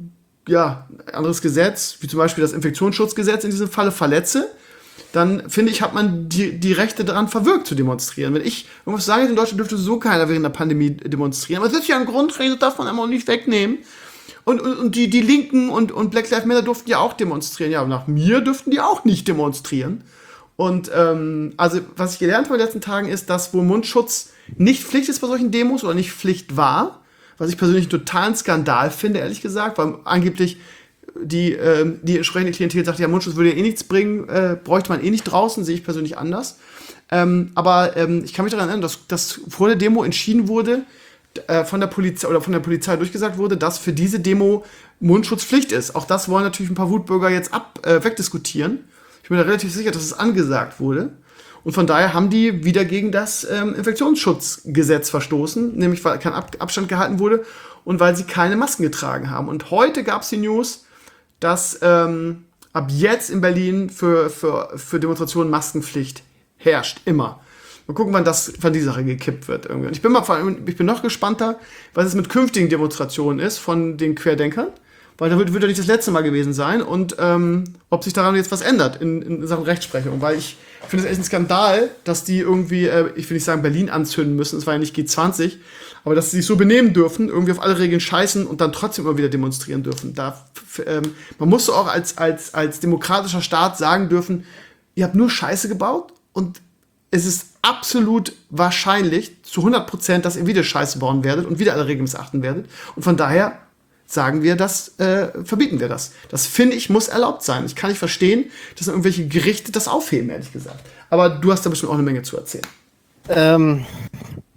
ja, anderes Gesetz, wie zum Beispiel das Infektionsschutzgesetz in diesem Falle verletze, dann finde ich, hat man die, die Rechte daran verwirkt zu demonstrieren. Wenn ich irgendwas sage, in Deutschland dürfte so keiner während der Pandemie demonstrieren, aber das ist ja ein Grundrecht, das darf man immer auch nicht wegnehmen. Und, und, und die, die Linken und, und Black Lives Matter durften ja auch demonstrieren. Ja, aber nach mir dürften die auch nicht demonstrieren. Und ähm, also, was ich gelernt habe in den letzten Tagen ist, dass wohl Mundschutz nicht Pflicht ist bei solchen Demos oder nicht Pflicht war. Was ich persönlich einen totalen Skandal finde, ehrlich gesagt, weil angeblich die, ähm, die entsprechende Klientel sagt, ja, Mundschutz würde ja eh nichts bringen, äh, bräuchte man eh nicht draußen, sehe ich persönlich anders. Ähm, aber ähm, ich kann mich daran erinnern, dass, dass vor der Demo entschieden wurde, äh, von der Polizei oder von der Polizei durchgesagt wurde, dass für diese Demo Mundschutz Pflicht ist. Auch das wollen natürlich ein paar Wutbürger jetzt ab, äh, wegdiskutieren. Ich bin da relativ sicher, dass es angesagt wurde. Und von daher haben die wieder gegen das ähm, Infektionsschutzgesetz verstoßen, nämlich weil kein Ab- Abstand gehalten wurde und weil sie keine Masken getragen haben. Und heute gab es die News, dass ähm, ab jetzt in Berlin für, für, für Demonstrationen Maskenpflicht herrscht, immer. Mal gucken, wann, das, wann die Sache gekippt wird. Irgendwie. Und ich bin, mal, ich bin noch gespannter, was es mit künftigen Demonstrationen ist von den Querdenkern. Weil da wird, wird ja nicht das letzte Mal gewesen sein und ähm, ob sich daran jetzt was ändert in, in Sachen Rechtsprechung. Weil ich finde es echt ein Skandal, dass die irgendwie, äh, ich will nicht sagen Berlin anzünden müssen, es war ja nicht G zwanzig, aber dass sie sich so benehmen dürfen, irgendwie auf alle Regeln scheißen und dann trotzdem immer wieder demonstrieren dürfen. Da, f- ähm, man musste auch als, als, als demokratischer Staat sagen dürfen, ihr habt nur Scheiße gebaut und es ist absolut wahrscheinlich zu hundert Prozent, dass ihr wieder Scheiße bauen werdet und wieder alle Regeln missachten werdet. Und von daher sagen wir das, äh, verbieten wir das. Das, finde ich, muss erlaubt sein. Ich kann nicht verstehen, dass irgendwelche Gerichte das aufheben, ehrlich gesagt. Aber du hast da bestimmt auch eine Menge zu erzählen. Ähm,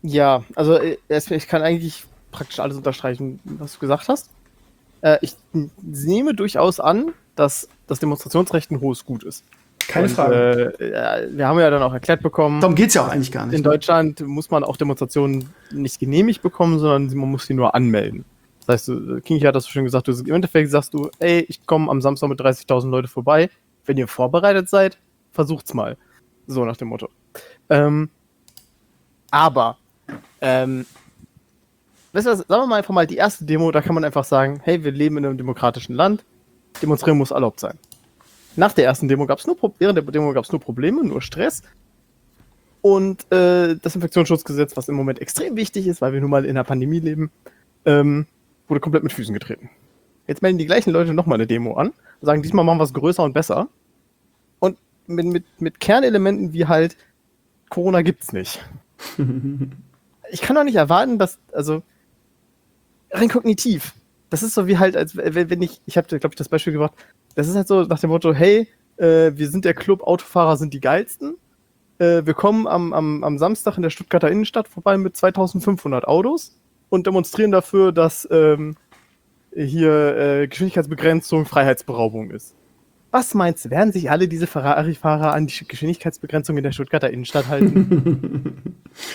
Ja, also ich kann eigentlich praktisch alles unterstreichen, was du gesagt hast. Äh, ich nehme durchaus an, dass das Demonstrationsrecht ein hohes Gut ist. Keine Und, Frage. Äh, wir haben ja dann auch erklärt bekommen, Darum geht es ja auch eigentlich gar nicht. in ne? Deutschland muss man auch Demonstrationen nicht genehmigt bekommen, sondern man muss sie nur anmelden. Das heißt, Kingi hat das so schön gesagt, du, im Endeffekt sagst du, ey, ich komme am Samstag mit dreißigtausend Leute vorbei. Wenn ihr vorbereitet seid, versucht's mal. So nach dem Motto. Ähm, aber, ähm, weißt du was, sagen wir mal einfach mal, die erste Demo, da kann man einfach sagen, hey, wir leben in einem demokratischen Land, demonstrieren muss erlaubt sein. Nach der ersten Demo gab es nur, während der Demo gab es nur Probleme, nur Stress. Und äh, das Infektionsschutzgesetz, was im Moment extrem wichtig ist, weil wir nun mal in einer Pandemie leben, ähm, wurde komplett mit Füßen getreten. Jetzt melden die gleichen Leute nochmal eine Demo an und sagen, diesmal machen wir es größer und besser. Und mit, mit, mit Kernelementen wie halt, Corona gibt's nicht. Ich kann doch nicht erwarten, dass, also, rein kognitiv, das ist so wie halt, als wenn ich, ich habe, glaube ich, das Beispiel gebracht, das ist halt so nach dem Motto, hey, äh, wir sind der Club, Autofahrer sind die geilsten. Äh, wir kommen am, am, am Samstag in der Stuttgarter Innenstadt vorbei mit zweitausendfünfhundert Autos und demonstrieren dafür, dass ähm, hier äh, Geschwindigkeitsbegrenzung Freiheitsberaubung ist. Was meinst du, werden sich alle diese Ferrari-Fahrer an die Geschwindigkeitsbegrenzung in der Stuttgarter Innenstadt halten?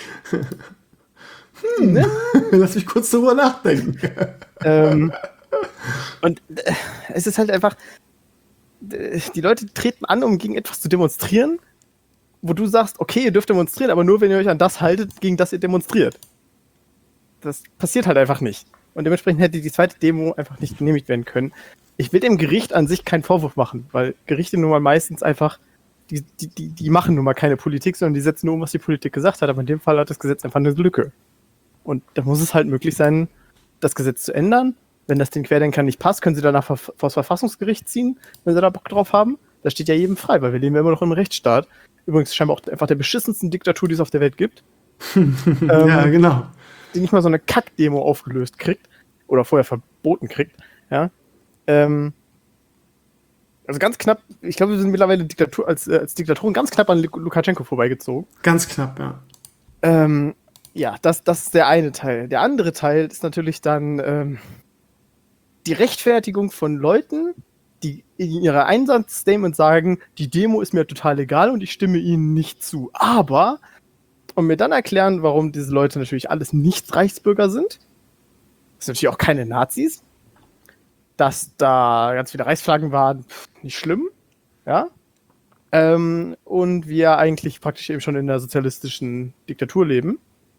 hm, ne? Lass mich kurz drüber nachdenken. ähm, und äh, es ist halt einfach, die Leute treten an, um gegen etwas zu demonstrieren, wo du sagst, okay, ihr dürft demonstrieren, aber nur, wenn ihr euch an das haltet, gegen das ihr demonstriert. Das passiert halt einfach nicht. Und dementsprechend hätte die zweite Demo einfach nicht genehmigt werden können. Ich will dem Gericht an sich keinen Vorwurf machen, weil Gerichte nun mal meistens einfach, die, die, die, die machen nun mal keine Politik, sondern die setzen nur um, was die Politik gesagt hat. Aber in dem Fall hat das Gesetz einfach eine Lücke. Und da muss es halt möglich sein, das Gesetz zu ändern. Wenn das den Querdenkern nicht passt, können sie danach vor das Verfassungsgericht ziehen, wenn sie da Bock drauf haben. Das steht ja jedem frei, weil wir leben ja immer noch im Rechtsstaat. Übrigens scheinbar auch einfach der beschissensten Diktatur, die es auf der Welt gibt. ähm, ja, genau. Die nicht mal so eine Kack-Demo aufgelöst kriegt. Oder vorher verboten kriegt. Ja. Ähm, also ganz knapp, ich glaube, wir sind mittlerweile Diktatur, als, äh, als Diktatoren ganz knapp an Lukaschenko vorbeigezogen. Ganz knapp, ja. Ähm, ja, das, das ist der eine Teil. Der andere Teil ist natürlich dann ähm, die Rechtfertigung von Leuten, die in ihrer Einsatzstatement sagen, die Demo ist mir total egal und ich stimme ihnen nicht zu. Aber, und mir dann erklären, warum diese Leute natürlich alles nicht Reichsbürger sind, das sind natürlich auch keine Nazis, dass da ganz viele Reichsflaggen waren, pff, nicht schlimm, ja, ähm, und wir eigentlich praktisch eben schon in der sozialistischen Diktatur leben.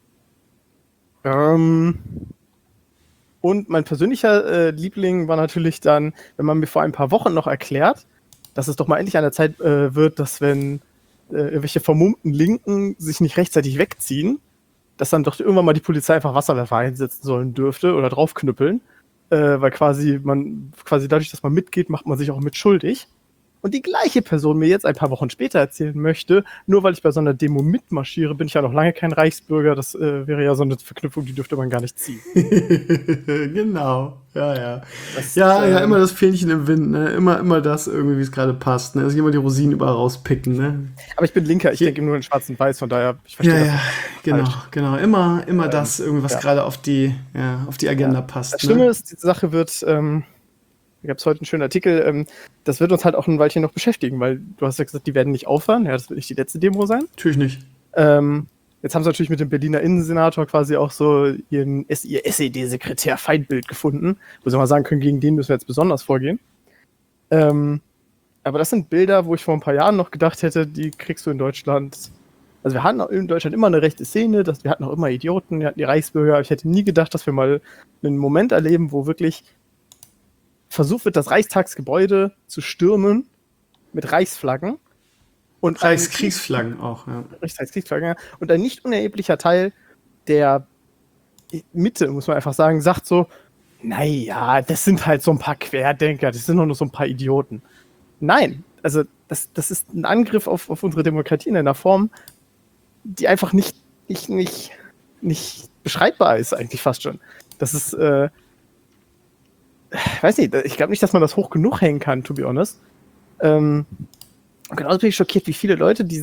Ähm, und mein persönlicher äh, Liebling war natürlich dann, wenn man mir vor ein paar Wochen noch erklärt, dass es doch mal endlich an der Zeit äh, wird, dass wenn äh, irgendwelche vermummten Linken sich nicht rechtzeitig wegziehen, dass dann doch irgendwann mal die Polizei einfach Wasserwerfer einsetzen sollen dürfte oder draufknüppeln, äh, weil quasi man, quasi dadurch, dass man mitgeht, macht man sich auch mit schuldig. Und die gleiche Person mir jetzt ein paar Wochen später erzählen möchte, nur weil ich bei so einer Demo mitmarschiere, bin ich ja noch lange kein Reichsbürger. Das äh, wäre ja so eine Verknüpfung, die dürfte man gar nicht ziehen. Genau, ja, ja. Das, ja, ähm, ja, immer das Fähnchen im Wind, ne? Immer, immer das irgendwie, wie es gerade passt, ne? Also immer die Rosinen überall rauspicken, ne? Aber ich bin Linker, ich denke nur in Schwarz und Weiß, von daher, ich verstehe ja, das. Ja, genau, falsch. genau. Immer, immer Ähm, das, irgendwie, was ja. gerade auf die, ja, auf die Agenda Ja. passt. Das Schlimme ne? ist, diese Sache wird, ähm, da gab es heute einen schönen Artikel, ähm, das wird uns halt auch ein Weilchen noch beschäftigen, weil du hast ja gesagt, die werden nicht aufhören. Ja, das wird nicht die letzte Demo sein. Natürlich nicht. Ähm, jetzt haben sie natürlich mit dem Berliner Innensenator quasi auch so ihren, ihr S E D-Sekretär Feindbild gefunden, wo sie mal sagen können, gegen den müssen wir jetzt besonders vorgehen. Ähm, aber das sind Bilder, wo ich vor ein paar Jahren noch gedacht hätte, die kriegst du in Deutschland. Also wir hatten auch in Deutschland immer eine rechte Szene, das, wir hatten auch immer Idioten, wir hatten die Reichsbürger, aber ich hätte nie gedacht, dass wir mal einen Moment erleben, wo wirklich versucht wird, das Reichstagsgebäude zu stürmen mit Reichsflaggen. Und Reichskriegsflaggen auch, ja. Reichskriegsflaggen, ja. Und ein nicht unerheblicher Teil der Mitte, muss man einfach sagen, sagt so, naja, das sind halt so ein paar Querdenker, das sind nur so ein paar Idioten. Nein, also das, das ist ein Angriff auf, auf unsere Demokratie in einer Form, die einfach nicht, nicht, nicht, nicht beschreibbar ist, eigentlich fast schon. Das ist, äh, weiß nicht, ich glaube nicht, dass man das hoch genug hängen kann, to be honest. Ähm, genauso bin ich schockiert, wie viele Leute, die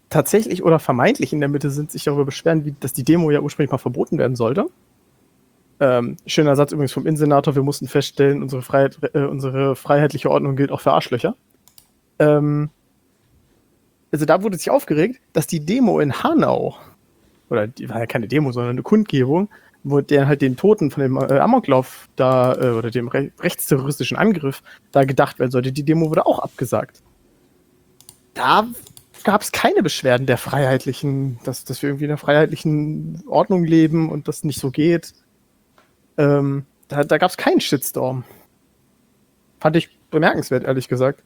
tatsächlich oder vermeintlich in der Mitte sind, sich darüber beschweren, wie, dass die Demo ja ursprünglich mal verboten werden sollte. Ähm, schöner Satz übrigens vom Innensenator, wir mussten feststellen, unsere, Freiheit, äh, unsere freiheitliche Ordnung gilt auch für Arschlöcher. Ähm, also da wurde sich aufgeregt, dass die Demo in Hanau, oder die war ja keine Demo, sondern eine Kundgebung, wo der halt den Toten von dem äh, Amoklauf da, äh, oder dem re- rechtsterroristischen Angriff da gedacht werden sollte, die Demo wurde auch abgesagt. Da gab es keine Beschwerden der freiheitlichen, dass, dass wir irgendwie in einer freiheitlichen Ordnung leben und das nicht so geht. Ähm, da da gab es keinen Shitstorm. Fand ich bemerkenswert, ehrlich gesagt.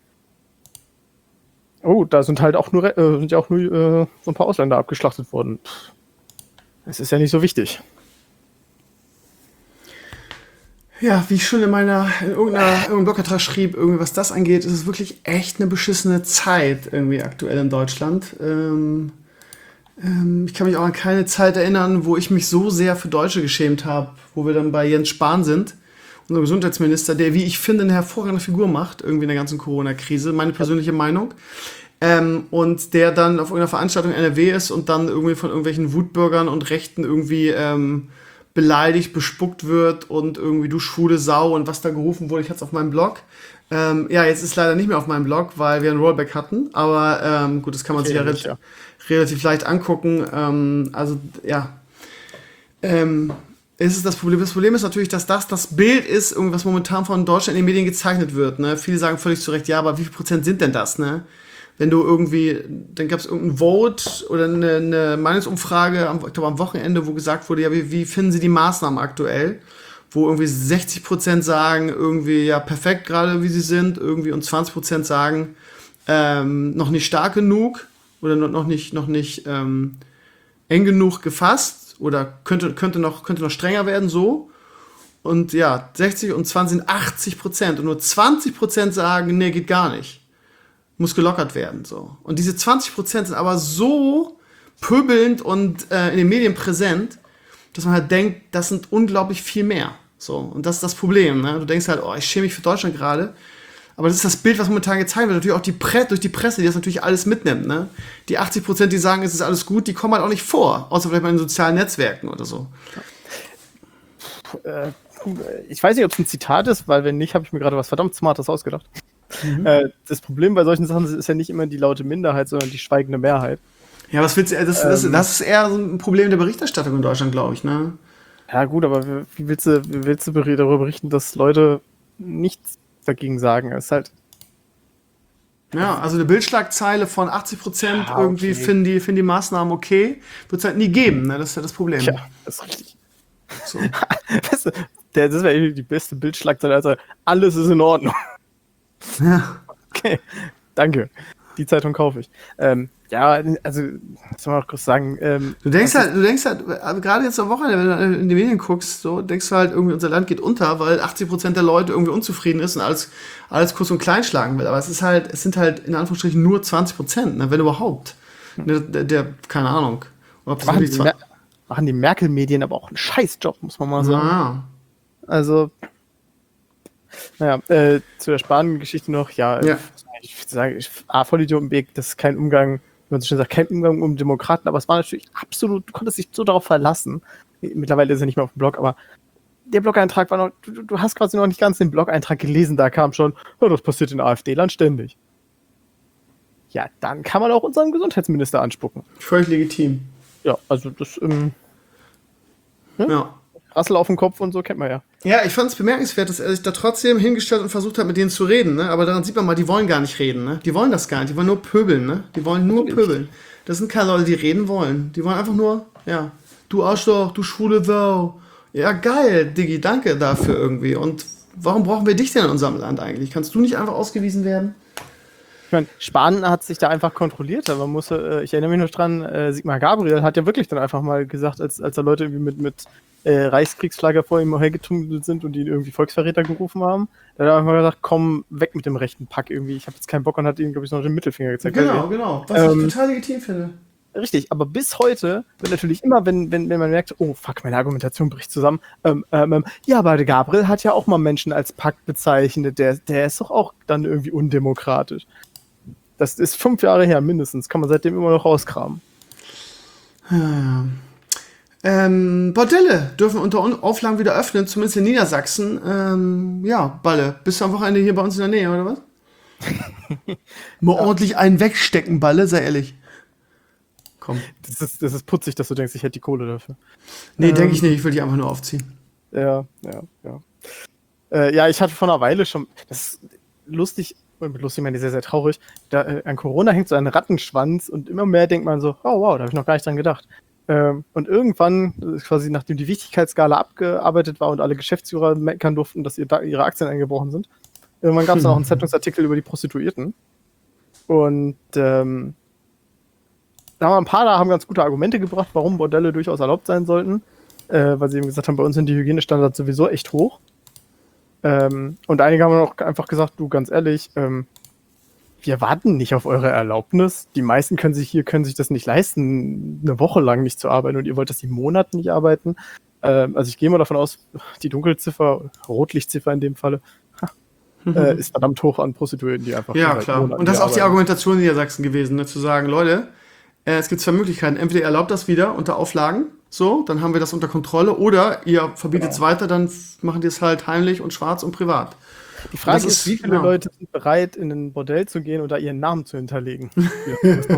Oh, da sind halt auch nur, äh, sind ja auch nur äh, so ein paar Ausländer abgeschlachtet worden. Pff, das ist ja nicht so wichtig. Ja, wie ich schon in meiner, in irgendeiner, irgendeinem Blogbeitrag schrieb, irgendwie was das angeht, ist es wirklich echt eine beschissene Zeit irgendwie aktuell in Deutschland. Ähm, ähm, ich kann mich auch an keine Zeit erinnern, wo ich mich so sehr für Deutsche geschämt habe, wo wir dann bei Jens Spahn sind, unser Gesundheitsminister, der, wie ich finde, eine hervorragende Figur macht, irgendwie in der ganzen Corona-Krise, meine persönliche Meinung. Ähm, und der dann auf irgendeiner Veranstaltung in N R W ist und dann irgendwie von irgendwelchen Wutbürgern und Rechten irgendwie ähm, beleidigt, bespuckt wird und irgendwie du schwule Sau und was da gerufen wurde. Ich hatte es auf meinem Blog. Ähm, ja, jetzt ist es leider nicht mehr auf meinem Blog, weil wir ein Rollback hatten. Aber ähm, gut, das kann man sich ja, nicht, re- ja. relativ leicht angucken. Ähm, also, ja. Ähm, ist es das Problem? Das Problem ist natürlich, dass das das Bild ist, was momentan von Deutschland in den Medien gezeichnet wird. Ne? Viele sagen völlig zu Recht, ja, aber wie viel Prozent sind denn das? Ne? Wenn du irgendwie, dann gab es irgendein Vote oder eine, eine Meinungsumfrage, am, ich glaube am Wochenende, wo gesagt wurde, ja, wie, wie finden Sie die Maßnahmen aktuell? Wo irgendwie sechzig Prozent sagen, irgendwie, ja, perfekt gerade, wie sie sind, irgendwie, und zwanzig Prozent sagen, ähm, noch nicht stark genug oder noch nicht, noch nicht ähm, eng genug gefasst oder könnte, könnte, noch, könnte noch strenger werden, so. Und ja, sechzig und zwanzig sind achtzig Prozent und nur zwanzig Prozent sagen, nee, geht gar nicht. Muss gelockert werden, so. Und diese zwanzig Prozent sind aber so pöbelnd und äh, in den Medien präsent, dass man halt denkt, das sind unglaublich viel mehr. So. Und das ist das Problem, ne? Du denkst halt, oh, ich schäme mich für Deutschland gerade. Aber das ist das Bild, was momentan gezeigt wird. Natürlich auch die Pre- durch die Presse, die das natürlich alles mitnimmt, ne? Die achtzig Prozent, die sagen, es ist alles gut, die kommen halt auch nicht vor. Außer vielleicht mal in sozialen Netzwerken oder so. Äh, ich weiß nicht, ob es ein Zitat ist, weil wenn nicht, habe ich mir gerade was verdammt Smartes ausgedacht. Mhm. Äh, das Problem bei solchen Sachen ist ja nicht immer die laute Minderheit, sondern die schweigende Mehrheit. Ja, was willst du, das, das, Ähm, das ist eher so ein Problem der Berichterstattung in Deutschland, glaube ich, ne? Ja gut, aber wie willst du, wie willst du beri- darüber berichten, dass Leute nichts dagegen sagen? Es ist halt... Ja, also eine Bildschlagzeile von achtzig Prozent Ja, irgendwie okay. finden die, finden die Maßnahmen okay, wird es halt nie geben, ne? Das ist ja das Problem. Tja, das ist richtig. So. Weißt du, der, das wäre die beste Bildschlagzeile, also alles ist in Ordnung. Ja. Okay, danke. Die Zeitung kaufe ich. Ähm, ja, also, was soll man auch kurz sagen? Ähm, Du denkst halt, du denkst halt, also gerade jetzt am Wochenende, wenn du in die Medien guckst, so, denkst du halt, irgendwie unser Land geht unter, weil achtzig Prozent der Leute irgendwie unzufrieden ist und alles, alles kurz und klein schlagen will. Aber es ist halt, es sind halt in Anführungsstrichen nur zwanzig Prozent, ne, wenn überhaupt. Ne, der, der, keine Ahnung. Ob das machen, wirklich die zwa- Mer- machen die Merkel-Medien aber auch einen Scheißjob, muss man mal sagen. Ja. Also, naja, äh, zu der Spahn-Geschichte noch, ja, Ja. äh, ich würde sagen, ich, A, Vollidiotenweg, das ist kein Umgang, wie man so schön sagt, kein Umgang um Demokraten, aber es war natürlich absolut, du konntest dich so darauf verlassen. Mittlerweile ist er nicht mehr auf dem Blog, aber der Blog-Eintrag war noch, du, du hast quasi noch nicht ganz den Blog-Eintrag gelesen, da kam schon, oh, das passiert in AfD-Land ständig. Ja, dann kann man auch unseren Gesundheitsminister anspucken. Völlig legitim. Ja, also das, ähm, Ja. Rassel auf dem Kopf und so kennt man ja. Ja, ich fand es bemerkenswert, dass er sich da trotzdem hingestellt und versucht hat, mit denen zu reden, ne? Aber daran sieht man mal, die wollen gar nicht reden, ne? Die wollen das gar nicht, die wollen nur pöbeln, ne? Die wollen nur Natürlich. pöbeln. Das sind keine Leute, die reden wollen. Die wollen einfach nur, ja, du Arschloch, du schwule Sau. Ja, geil, Diggi, danke dafür irgendwie. Und warum brauchen wir dich denn in unserem Land eigentlich? Kannst du nicht einfach ausgewiesen werden? Ich meine, Spahn hat sich da einfach kontrolliert, aber man muss, äh, ich erinnere mich noch dran, äh, Sigmar Gabriel hat ja wirklich dann einfach mal gesagt, als, als da Leute irgendwie mit, mit äh, Reichskriegsflagge vor ihm hergetummelt sind und ihn irgendwie Volksverräter gerufen haben, da hat er einfach gesagt, komm, weg mit dem rechten Pack irgendwie, ich habe jetzt keinen Bock und hat ihm, glaube ich, noch den Mittelfinger gezeigt. Genau, Also, genau. Was Ähm, ich total legitim finde. richtig, aber bis heute wird natürlich immer, wenn, wenn, wenn man merkt, oh fuck, meine Argumentation bricht zusammen, ähm, ähm, ähm, ja, aber der Gabriel hat ja auch mal Menschen als Pack bezeichnet, der, der ist doch auch dann irgendwie undemokratisch. Das ist fünf Jahre her mindestens. Kann man seitdem immer noch rauskramen. Ja. Ähm, Bordelle dürfen unter Auflagen wieder öffnen, zumindest in Niedersachsen. Ähm, ja, Balle, bist du am Wochenende hier bei uns in der Nähe, oder was? Mal ja. ordentlich einen wegstecken, Balle, sei ehrlich. Komm. Das ist, das ist putzig, dass du denkst, ich hätte die Kohle dafür. Nee, ähm, denke ich nicht, ich will die einfach nur aufziehen. Ja, ja, ja. Äh, ja, ich hatte vor einer Weile schon, das ist lustig, lustig meine ich sehr, sehr traurig, da, äh, an Corona hängt so ein Rattenschwanz und immer mehr denkt man so, oh wow, da habe ich noch gar nicht dran gedacht. Ähm, und irgendwann, quasi nachdem die Wichtigkeitsskala abgearbeitet war und alle Geschäftsführer meckern durften, dass ihr, ihre Aktien eingebrochen sind, irgendwann gab es auch einen Zeitungsartikel über die Prostituierten. Und ähm, da haben ein paar da haben ganz gute Argumente gebracht, warum Bordelle durchaus erlaubt sein sollten, äh, weil sie eben gesagt haben, bei uns sind die Hygienestandards sowieso echt hoch. Ähm, und einige haben auch einfach gesagt, du, ganz ehrlich, ähm, wir warten nicht auf eure Erlaubnis. Die meisten können sich hier können sich das nicht leisten, eine Woche lang nicht zu arbeiten und ihr wollt, dass die Monate nicht arbeiten. Ähm, also ich gehe mal davon aus, die Dunkelziffer, Rotlichtziffer in dem Falle, mhm. äh, ist verdammt hoch an Prostituierten, die einfach ja, klar. Monaten und das ist auch arbeiten. Die Argumentation in Niedersachsen gewesen, ne, zu sagen, Leute, äh, es gibt zwei Möglichkeiten. Entweder ihr erlaubt das wieder unter Auflagen, so, dann haben wir das unter Kontrolle, oder ihr verbietet es ja. weiter, dann machen die es halt heimlich und schwarz und privat. Die Frage ist, ist, wie viele ja. Leute sind bereit, in ein Bordell zu gehen und da ihren Namen zu hinterlegen? Ja, das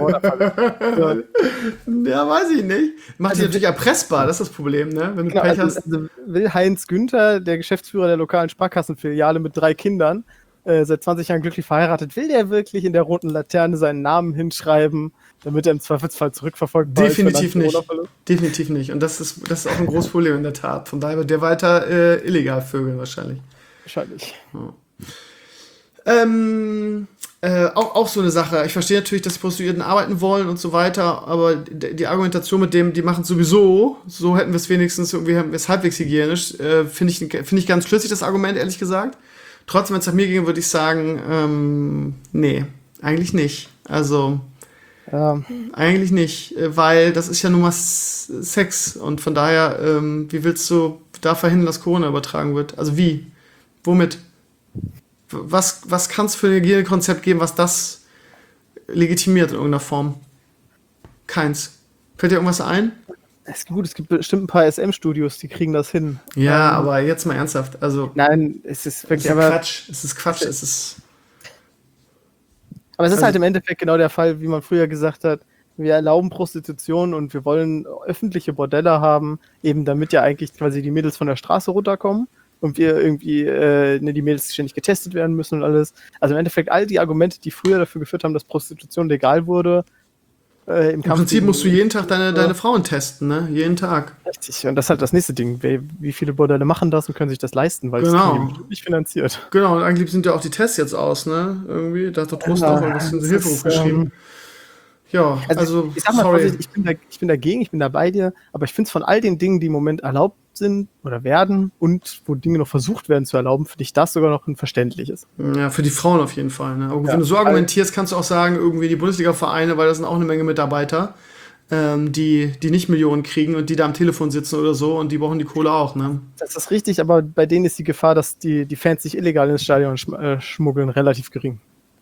ja, weiß ich nicht. Macht also, die natürlich erpressbar, das ist das Problem, ne? Wenn du genau, Pech also, hast. Also will Heinz Günther, der Geschäftsführer der lokalen Sparkassenfiliale mit drei Kindern, äh, seit zwanzig Jahren glücklich verheiratet, will der wirklich in der roten Laterne seinen Namen hinschreiben, damit er im Zweifelsfall zurückverfolgt wird? Definitiv nicht. Definitiv nicht. Und das ist, das ist auch ein großes Problem in der Tat. Von daher wird der weiter äh, illegal vögeln wahrscheinlich. Wahrscheinlich. Ja. Ähm, äh, auch, auch so eine Sache. Ich verstehe natürlich, dass die Prostituierten arbeiten wollen und so weiter, aber die, die Argumentation mit dem, die machen es sowieso, so hätten wir es wenigstens irgendwie, haben wir es halbwegs hygienisch, äh, finde ich, find ich ganz schlüssig, das Argument, ehrlich gesagt. Trotzdem, wenn es nach mir ging, würde ich sagen, ähm, nee, eigentlich nicht. Also, ja. eigentlich nicht, weil das ist ja nun mal Sex und von daher, ähm, wie willst du da verhindern, dass Corona übertragen wird? Also wie? Womit? Was, was kann es für ein Hygienekonzept geben, was das legitimiert in irgendeiner Form? Keins. Fällt dir irgendwas ein? Es ist gut, es gibt bestimmt ein paar S M-Studios, die kriegen das hin. Ja, ähm, aber jetzt mal ernsthaft. Also, nein, es ist wirklich. Es ist aber, Quatsch. Es ist Quatsch. Es ist. Aber es ist also, halt im Endeffekt genau der Fall, wie man früher gesagt hat, wir erlauben Prostitution und wir wollen öffentliche Bordelle haben, eben damit ja eigentlich quasi die Mädels von der Straße runterkommen. Und wir irgendwie, äh, ne, die Mädels ständig getestet werden müssen und alles. Also im Endeffekt all die Argumente, die früher dafür geführt haben, dass Prostitution legal wurde, äh, im, Im Prinzip musst du jeden Tag deine, ja. deine Frauen testen, ne? Jeden Tag. Richtig, und das ist halt das nächste Ding. Wie, wie viele Bordelle machen das und können sich das leisten, weil genau. es nicht finanziert. Genau, und eigentlich sind ja auch die Tests jetzt aus, ne? Irgendwie, da hat der Trost auch ein bisschen Hilferuf geschrieben. Ähm, ja, also, also ich sag mal, sorry. Ich bin, da, ich bin dagegen, ich bin da bei dir, aber ich finde es von all den Dingen, die im Moment erlaubt sind oder werden und wo Dinge noch versucht werden zu erlauben, finde ich das sogar noch ein verständliches. Ja, für die Frauen auf jeden Fall. Ne? Aber ja, wenn du so argumentierst, kannst du auch sagen, irgendwie die Bundesliga-Vereine, weil das sind auch eine Menge Mitarbeiter, ähm, die, die nicht Millionen kriegen und die da am Telefon sitzen oder so und die brauchen die Kohle auch. Ne? Das ist richtig, aber bei denen ist die Gefahr, dass die, die Fans sich illegal ins Stadion schm- äh, schmuggeln, relativ gering.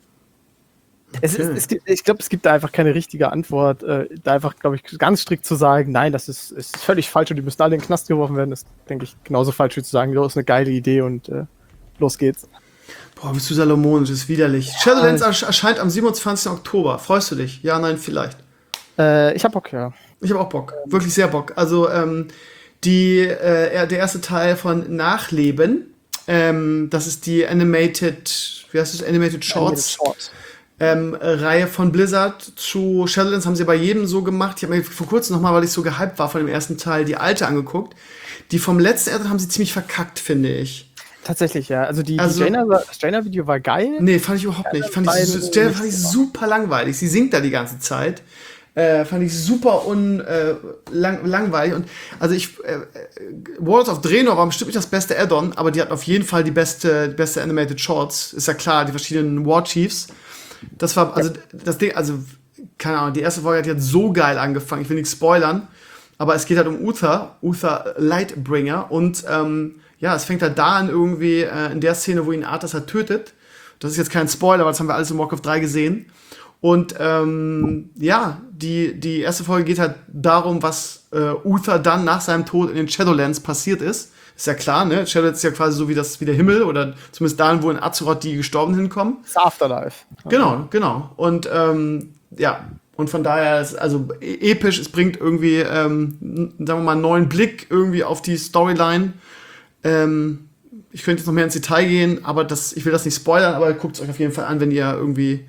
Okay. Es ist, es gibt, ich glaube, es gibt da einfach keine richtige Antwort. Äh, da einfach, glaube ich, ganz strikt zu sagen, nein, das ist, ist völlig falsch und die müssen alle in den Knast geworfen werden, ist, denke ich, genauso falsch wie zu sagen, das ist eine geile Idee und äh, los geht's. Boah, bist du salomonisch, das ist widerlich. Shadowlands ersch- erscheint am siebenundzwanzigsten Oktober. Freust du dich? Ja, nein, vielleicht. Äh, ich hab Bock, ja. Ich hab auch Bock. Ähm. Wirklich sehr Bock. Also, ähm, die, äh, der erste Teil von Nachleben, ähm, das ist die Animated, wie heißt das? Animated Shorts. Animated Shorts. Ähm, Reihe von Blizzard zu Shadowlands haben sie bei jedem so gemacht. Ich habe mir vor kurzem nochmal, weil ich so gehypt war von dem ersten Teil, die alte angeguckt. Die vom letzten Teil haben sie ziemlich verkackt, finde ich. Tatsächlich, ja. Also die, also, die Jaina, das Jaina-Video war geil. Nee, fand ich überhaupt nicht. Fand ich, Jaina fand ich super langweilig. Sie singt da die ganze Zeit. Äh, fand ich super un, äh, lang, langweilig. Und also ich, äh, Worlds of Draenor war bestimmt nicht das beste Add-on, aber die hat auf jeden Fall die beste, die beste Animated Shorts. Ist ja klar, die verschiedenen War Chiefs. Das war, also, das Ding, also, keine Ahnung, die erste Folge hat jetzt so geil angefangen, ich will nichts spoilern, aber es geht halt um Uther, Uther Lightbringer und, ähm, ja, es fängt halt da an irgendwie, äh, in der Szene, wo ihn Arthas halt tötet. Das ist jetzt kein Spoiler, weil das haben wir alles in Warcraft drei gesehen. Und ähm, ja, die, die erste Folge geht halt darum, was äh, Uther dann nach seinem Tod in den Shadowlands passiert ist. Ist ja klar, ne? Shadowlands ist ja quasi so wie das wie der Himmel oder zumindest dahin, wo in Azeroth die Gestorbenen hinkommen. Das Afterlife. Genau, genau. Und ähm, ja, und von daher ist also episch, es bringt irgendwie, ähm, sagen wir mal, einen neuen Blick irgendwie auf die Storyline. Ähm, ich könnte jetzt noch mehr ins Detail gehen, aber das, ich will das nicht spoilern, aber guckt es euch auf jeden Fall an, wenn ihr irgendwie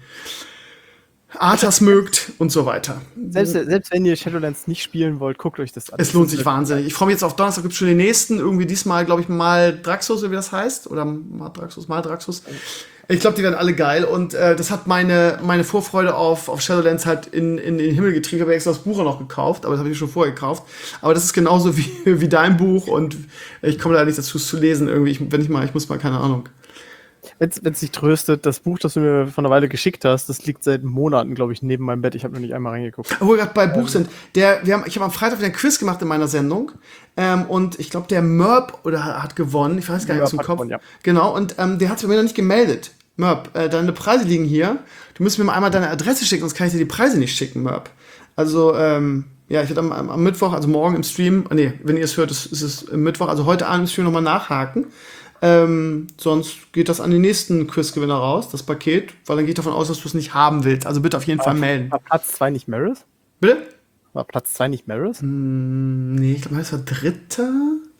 Arthas mögt und so weiter. Selbst, selbst wenn ihr Shadowlands nicht spielen wollt, guckt euch das an. Es lohnt sich wahnsinnig. Ich freue mich jetzt auf Donnerstag, gibt es schon den nächsten, irgendwie diesmal, glaube ich, mal Draxus, oder wie das heißt, oder mal Draxus, mal Draxus. Ich glaube, die werden alle geil und äh, das hat meine, meine Vorfreude auf, auf Shadowlands halt in, in den Himmel getrieben. Ich habe extra das Buch auch noch gekauft, aber das habe ich schon vorher gekauft. Aber das ist genauso wie, wie dein Buch und ich komme da nicht dazu, es zu lesen irgendwie. Ich, wenn ich mal, ich muss mal, keine Ahnung. Wenn es dich tröstet, das Buch, das du mir vor einer Weile geschickt hast, das liegt seit Monaten, glaube ich, neben meinem Bett. Ich habe noch nicht einmal reingeguckt. Wo wir gerade bei ähm. Buch sind, der, wir haben, ich habe am Freitag wieder ein Quiz gemacht in meiner Sendung ähm, und ich glaube, der Merp oder hat gewonnen. Ich weiß gar nicht, aus dem Kopf. Gewonnen, ja. Genau, und ähm, der hat sich bei mir noch nicht gemeldet. Merp, äh, deine Preise liegen hier. Du müsst mir mal einmal deine Adresse schicken, sonst kann ich dir die Preise nicht schicken, Merp. Also, ähm, ja, ich werde am, am Mittwoch, also morgen im Stream, nee, wenn ihr es hört, ist, ist es im Mittwoch, also heute Abend im Stream nochmal nachhaken. Ähm, sonst geht das an den nächsten Quizgewinner raus, das Paket, weil dann geht davon aus, dass du es nicht haben willst. Also bitte auf jeden Fall melden. War Platz zwei nicht Maris? Bitte? War Platz zwei nicht Maris? Mm, nee, ich glaube, das war Dritter.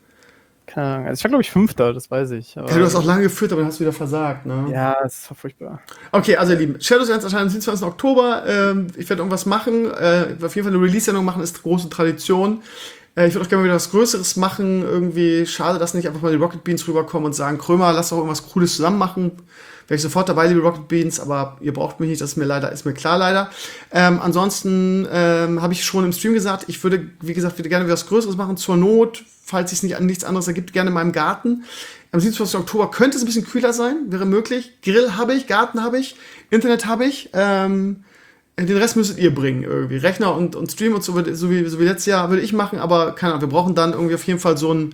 Keine Ahnung. Also ich war, glaube ich, Fünfter, das weiß ich. Aber ja, du hast auch lange geführt, aber dann hast du wieder versagt, ne? Ja, das war furchtbar. Okay, also ihr Lieben, Shadowlands erscheint am siebenundzwanzigsten Oktober. Ähm, ich werde irgendwas machen. Äh, auf jeden Fall eine Release-Sendung machen, ist große Tradition. Äh, ich würde auch gerne mal wieder was Größeres machen. Irgendwie schade, dass nicht einfach mal die Rocket Beans rüberkommen und sagen, Krömer, lass doch irgendwas Cooles zusammen machen. Wäre ich sofort dabei, liebe Rocket Beans, aber ihr braucht mich nicht, das ist mir leider, ist mir klar leider. Ähm, ansonsten ähm, habe ich schon im Stream gesagt, ich würde, wie gesagt, wieder gerne was Größeres machen, zur Not, falls es nicht an nichts anderes ergibt, gerne in meinem Garten. Am siebenundzwanzigsten Oktober könnte es ein bisschen kühler sein, wäre möglich. Grill habe ich, Garten habe ich, Internet habe ich. Ähm, den Rest müsstet ihr bringen irgendwie. Rechner und, und Stream und so, so, wie, so wie letztes Jahr würde ich machen, aber keine Ahnung, wir brauchen dann irgendwie auf jeden Fall so einen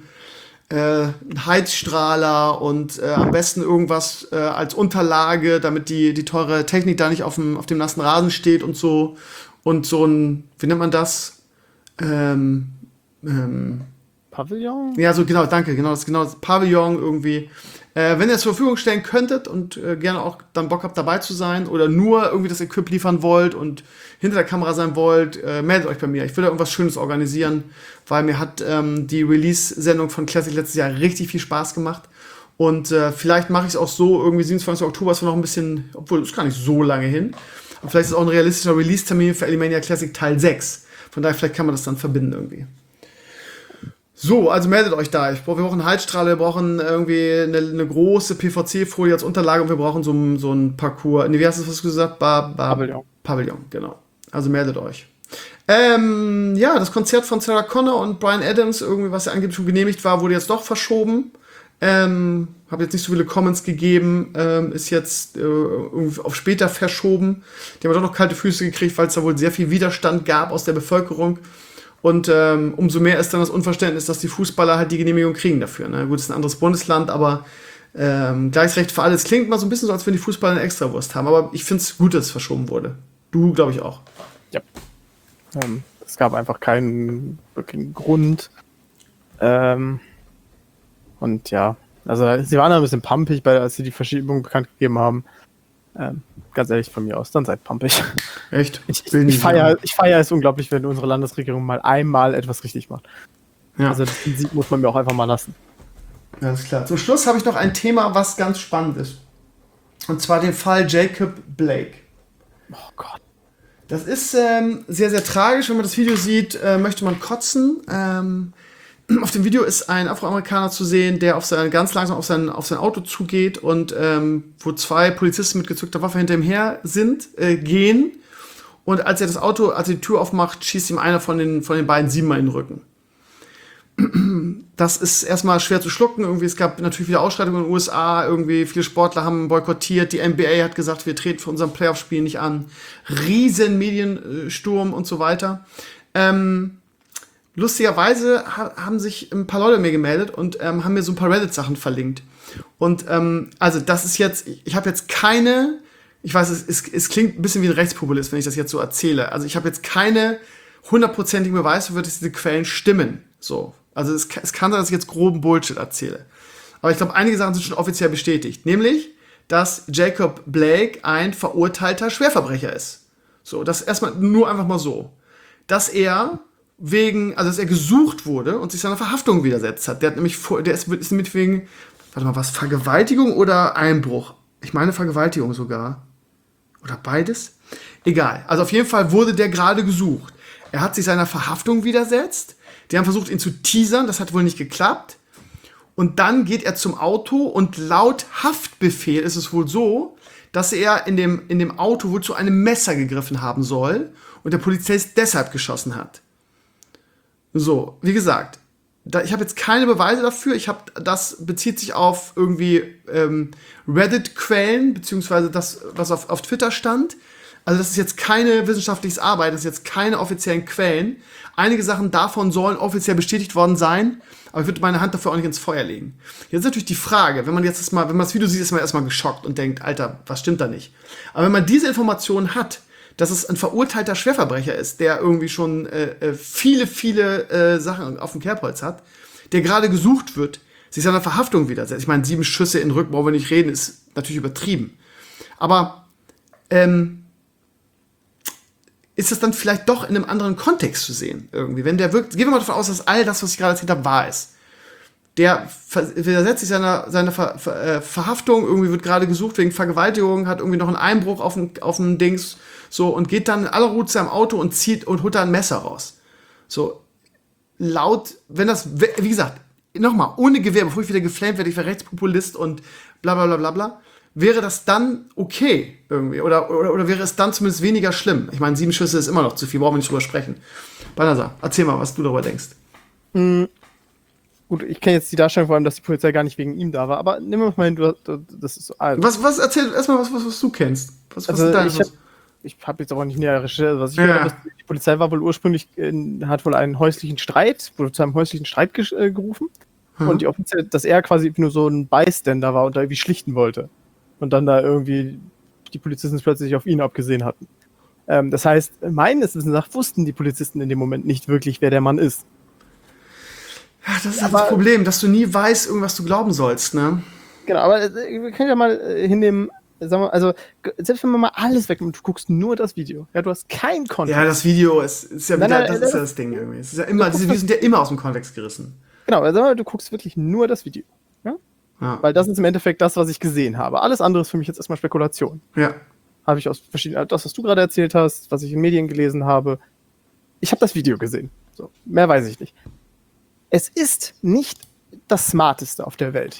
äh, Heizstrahler und äh, am besten irgendwas äh, als Unterlage, damit die, die teure Technik da nicht auf dem, auf dem nassen Rasen steht und so. Und so ein, wie nennt man das? Ähm, ähm, Pavillon? Ja, so genau, danke, genau, das genau das Pavillon irgendwie. Äh, wenn ihr es zur Verfügung stellen könntet und äh, gerne auch dann Bock habt, dabei zu sein oder nur irgendwie das Equip liefern wollt und hinter der Kamera sein wollt, äh, meldet euch bei mir. Ich will da irgendwas Schönes organisieren, weil mir hat ähm, die Release-Sendung von Classic letztes Jahr richtig viel Spaß gemacht. Und äh, vielleicht mache ich es auch so, irgendwie siebenundzwanzigsten Oktober ist noch ein bisschen, obwohl es gar nicht so lange hin. Und vielleicht ist es auch ein realistischer Release-Termin für Elimania Classic Teil sechs. Von daher, vielleicht kann man das dann verbinden irgendwie. So, also meldet euch da. Ich brauch, wir brauchen einen Heizstrahler, wir brauchen irgendwie eine, eine große P V C-Folie als Unterlage und wir brauchen so, so ein Parcours. Nee, wie hast du das gesagt? Bar, Bar, Pavillon. Pavillon, genau. Also meldet euch. Ähm, ja, das Konzert von Sarah Connor und Bryan Adams, irgendwie, was ja angeblich schon genehmigt war, wurde jetzt doch verschoben. Ähm, habe jetzt nicht so viele Comments gegeben, ähm, ist jetzt äh, irgendwie auf später verschoben. Die haben doch noch kalte Füße gekriegt, weil es da wohl sehr viel Widerstand gab aus der Bevölkerung. Und ähm, umso mehr ist dann das Unverständnis, dass die Fußballer halt die Genehmigung kriegen dafür. Ne? Gut, es ist ein anderes Bundesland, aber ähm, Gleichrecht für alles klingt mal so ein bisschen so, als wenn die Fußballer eine Extrawurst haben. Aber ich finde es gut, dass es verschoben wurde. Du, glaube ich, auch. Ja. Ähm, es gab einfach keinen wirklichen Grund. Ähm, und ja, also sie waren ein bisschen pumpig, bei, als sie die Verschiebung bekannt gegeben haben. Ähm, ganz ehrlich, von mir aus, dann seid pumpig. Echt? Ich, ich, ich feiere ich feier es unglaublich, wenn unsere Landesregierung mal einmal etwas richtig macht. Ja. Also das Prinzip muss man mir auch einfach mal lassen. Ja, ist klar. Zum Schluss habe ich noch ein Thema, was ganz spannend ist. Und zwar den Fall Jacob Blake. Oh Gott. Das ist ähm, sehr, sehr tragisch. Wenn man das Video sieht, äh, möchte man kotzen. Ähm, auf dem Video ist ein Afroamerikaner zu sehen, der auf sein, ganz langsam auf sein, auf sein Auto zugeht und ähm, wo zwei Polizisten mit gezückter Waffe hinter ihm her sind, äh, gehen. Und als er das Auto, als er die Tür aufmacht, schießt ihm einer von den, von den beiden siebenmal in den Rücken. Das ist erstmal schwer zu schlucken. Irgendwie, es gab natürlich wieder Ausschreitungen in den U S A. Irgendwie viele Sportler haben boykottiert. Die N B A hat gesagt, wir treten für unseren Playoff-Spiel nicht an. Riesen Mediensturm und so weiter. Ähm, lustigerweise ha- haben sich ein paar Leute mir gemeldet und ähm, haben mir so ein paar Reddit-Sachen verlinkt. Und ähm, also das ist jetzt, ich habe jetzt keine ich weiß, es, es, es klingt ein bisschen wie ein Rechtspopulist, wenn ich das jetzt so erzähle. Also ich habe jetzt keine hundertprozentigen Beweise dafür, dass diese Quellen stimmen. So. Also es, es kann sein, dass ich jetzt groben Bullshit erzähle. Aber ich glaube, einige Sachen sind schon offiziell bestätigt. Nämlich, dass Jacob Blake ein verurteilter Schwerverbrecher ist. So, das erstmal nur einfach mal so. Dass er wegen, also dass er gesucht wurde und sich seiner Verhaftung widersetzt hat. Der hat nämlich vor, der ist, ist mit wegen, warte mal, was, Vergewaltigung oder Einbruch? Ich meine Vergewaltigung sogar. Oder beides? Egal. Also auf jeden Fall wurde der gerade gesucht. Er hat sich seiner Verhaftung widersetzt. Die haben versucht, ihn zu teasern. Das hat wohl nicht geklappt. Und dann geht er zum Auto und laut Haftbefehl ist es wohl so, dass er in dem, in dem Auto wohl zu einem Messer gegriffen haben soll und der Polizist deshalb geschossen hat. So, wie gesagt, da, ich habe jetzt keine Beweise dafür. Ich habe, das bezieht sich auf irgendwie ähm, Reddit-Quellen, beziehungsweise das, was auf, auf Twitter stand. Also das ist jetzt keine wissenschaftliche Arbeit, das ist jetzt keine offiziellen Quellen. Einige Sachen davon sollen offiziell bestätigt worden sein, aber ich würde meine Hand dafür auch nicht ins Feuer legen. Jetzt ist natürlich die Frage, wenn man jetzt das mal, wenn man das Video sieht, ist man erstmal geschockt und denkt, Alter, was stimmt da nicht? Aber wenn man diese Informationen hat, dass es ein verurteilter Schwerverbrecher ist, der irgendwie schon äh, viele, viele äh, Sachen auf dem Kerbholz hat, der gerade gesucht wird, sich seiner Verhaftung widersetzt. Ich meine, sieben Schüsse in den Rücken, wollen wir nicht reden, ist natürlich übertrieben. Aber ähm, ist das dann vielleicht doch in einem anderen Kontext zu sehen, irgendwie. Wenn der wirkt, gehen wir mal davon aus, dass all das, was ich gerade erzählt habe, wahr ist. Der widersetzt sich seiner, seiner Ver, Ver, äh, Verhaftung, irgendwie wird gerade gesucht wegen Vergewaltigung, hat irgendwie noch einen Einbruch auf dem, auf dem Dings, so, und geht dann in aller Ruhe zu seinem Auto und zieht und holt da ein Messer raus. So, laut, wenn das, wie gesagt, nochmal, ohne Gewehr, bevor ich wieder geflamed werde, ich wäre Rechtspopulist und bla bla bla bla bla, wäre das dann okay irgendwie? Oder, oder, oder wäre es dann zumindest weniger schlimm? Ich meine, sieben Schüsse ist immer noch zu viel, brauchen wir nicht drüber sprechen. Banasa, erzähl mal, was du darüber denkst. Mhm. Gut, ich kenne jetzt die Darstellung vor allem, dass die Polizei gar nicht wegen ihm da war, aber nimm mal hin, du, du, das ist so alt. Was, was, erzähl erstmal was, was, was du kennst. Was, was also ist dein, ich habe hab jetzt auch nicht näher recherchiert, was ich ja. gehört habe, die Polizei war wohl ursprünglich, äh, hat wohl einen häuslichen Streit, wurde zu einem häuslichen Streit ge äh, gerufen hm. und die offiziell, dass er quasi nur so ein Bystander war und da irgendwie schlichten wollte. Und dann da irgendwie die Polizisten plötzlich auf ihn abgesehen hatten. Ähm, das heißt, meines Wissens nach wussten die Polizisten in dem Moment nicht wirklich, wer der Mann ist. Ja, das ist aber das Problem, dass du nie weißt, irgendwas du glauben sollst, ne? Genau, aber äh, wir können ja mal äh, hinnehmen, sagen wir, also selbst wenn man mal alles wegnimmt, du guckst nur das Video. Ja, du hast keinen Kontext. Ja, das Video ist, ist ja wieder, nein, nein, das ist ja das Ding irgendwie. Es ist ja immer, diese Videos sind ja immer aus dem Kontext gerissen. Genau, also du guckst wirklich nur das Video. Ja? Ja. Weil das ist im Endeffekt das, was ich gesehen habe. Alles andere ist für mich jetzt erstmal Spekulation. Ja. Habe ich aus verschiedenen, das, was du gerade erzählt hast, was ich in Medien gelesen habe. Ich habe das Video gesehen. So, mehr weiß ich nicht. Es ist nicht das Smarteste auf der Welt.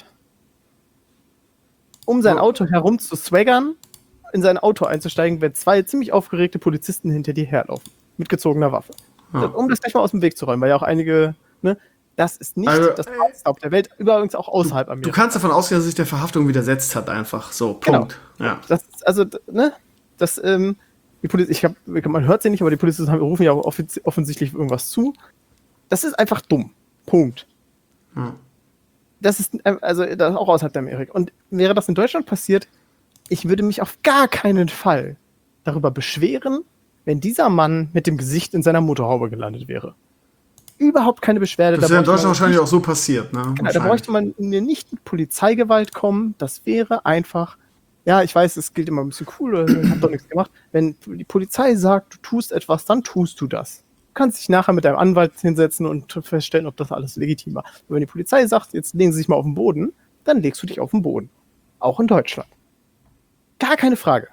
Um sein Auto herum zu swaggern, in sein Auto einzusteigen, wenn zwei ziemlich aufgeregte Polizisten hinter dir herlaufen. Mit gezogener Waffe. Ja. Um das gleich mal aus dem Weg zu räumen, weil ja auch einige, ne, das ist nicht also, das Smarteste auf der Welt, übrigens auch außerhalb Amerikas. Du kannst davon ausgehen, dass sich der Verhaftung widersetzt hat, einfach. So, Punkt. Genau. Ja. Das, also, ne, das, ähm, die Polizei, ich hab, man hört sie nicht, aber die Polizisten rufen ja auch offiz- offensichtlich irgendwas zu. Das ist einfach dumm. Punkt. Hm. Das ist, also, das ist auch außerhalb der Amerika. Und wäre das in Deutschland passiert, ich würde mich auf gar keinen Fall darüber beschweren, wenn dieser Mann mit dem Gesicht in seiner Motorhaube gelandet wäre. Überhaupt keine Beschwerde. Das ist ja in Deutschland wahrscheinlich auch so passiert, ne? Genau, da bräuchte man nicht mit Polizeigewalt kommen. Das wäre einfach, ja, ich weiß, es gilt immer ein bisschen cool, oder ich hab doch nichts gemacht. Wenn die Polizei sagt, du tust etwas, dann tust du das. Du kannst dich nachher mit deinem Anwalt hinsetzen und feststellen, ob das alles legitim war. Und wenn die Polizei sagt, jetzt legen sie sich mal auf den Boden, dann legst du dich auf den Boden. Auch in Deutschland. Gar keine Frage.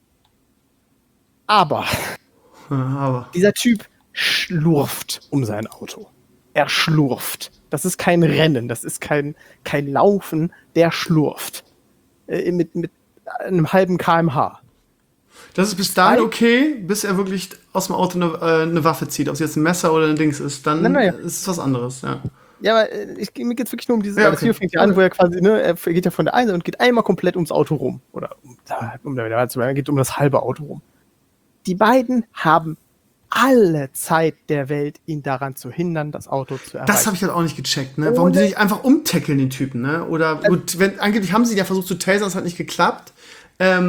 Aber, Aber. dieser Typ schlurft um sein Auto. Er schlurft. Das ist kein Rennen, das ist kein, kein Laufen, der schlurft. Äh, mit, mit einem halben Kilometer pro Stunde. Das ist bis dahin okay, bis er wirklich aus dem Auto eine, äh, eine Waffe zieht. Ob es jetzt ein Messer oder ein Dings ist, dann nein, nein, ja. ist es was anderes, ja. Ja, aber ich, mir geht es wirklich nur um dieses, ja, okay. Das Video fängt ja an, wo er quasi, ne, er geht ja von der einen und geht einmal komplett ums Auto rum. Oder um, um, er geht um das halbe Auto rum. Die beiden haben alle Zeit der Welt, ihn daran zu hindern, das Auto zu erreichen. Das habe ich halt auch nicht gecheckt, ne? Warum die sich einfach umtackeln, den Typen, ne? Oder, gut, wenn, angeblich haben sie ja versucht zu tasern, das hat nicht geklappt. Ähm,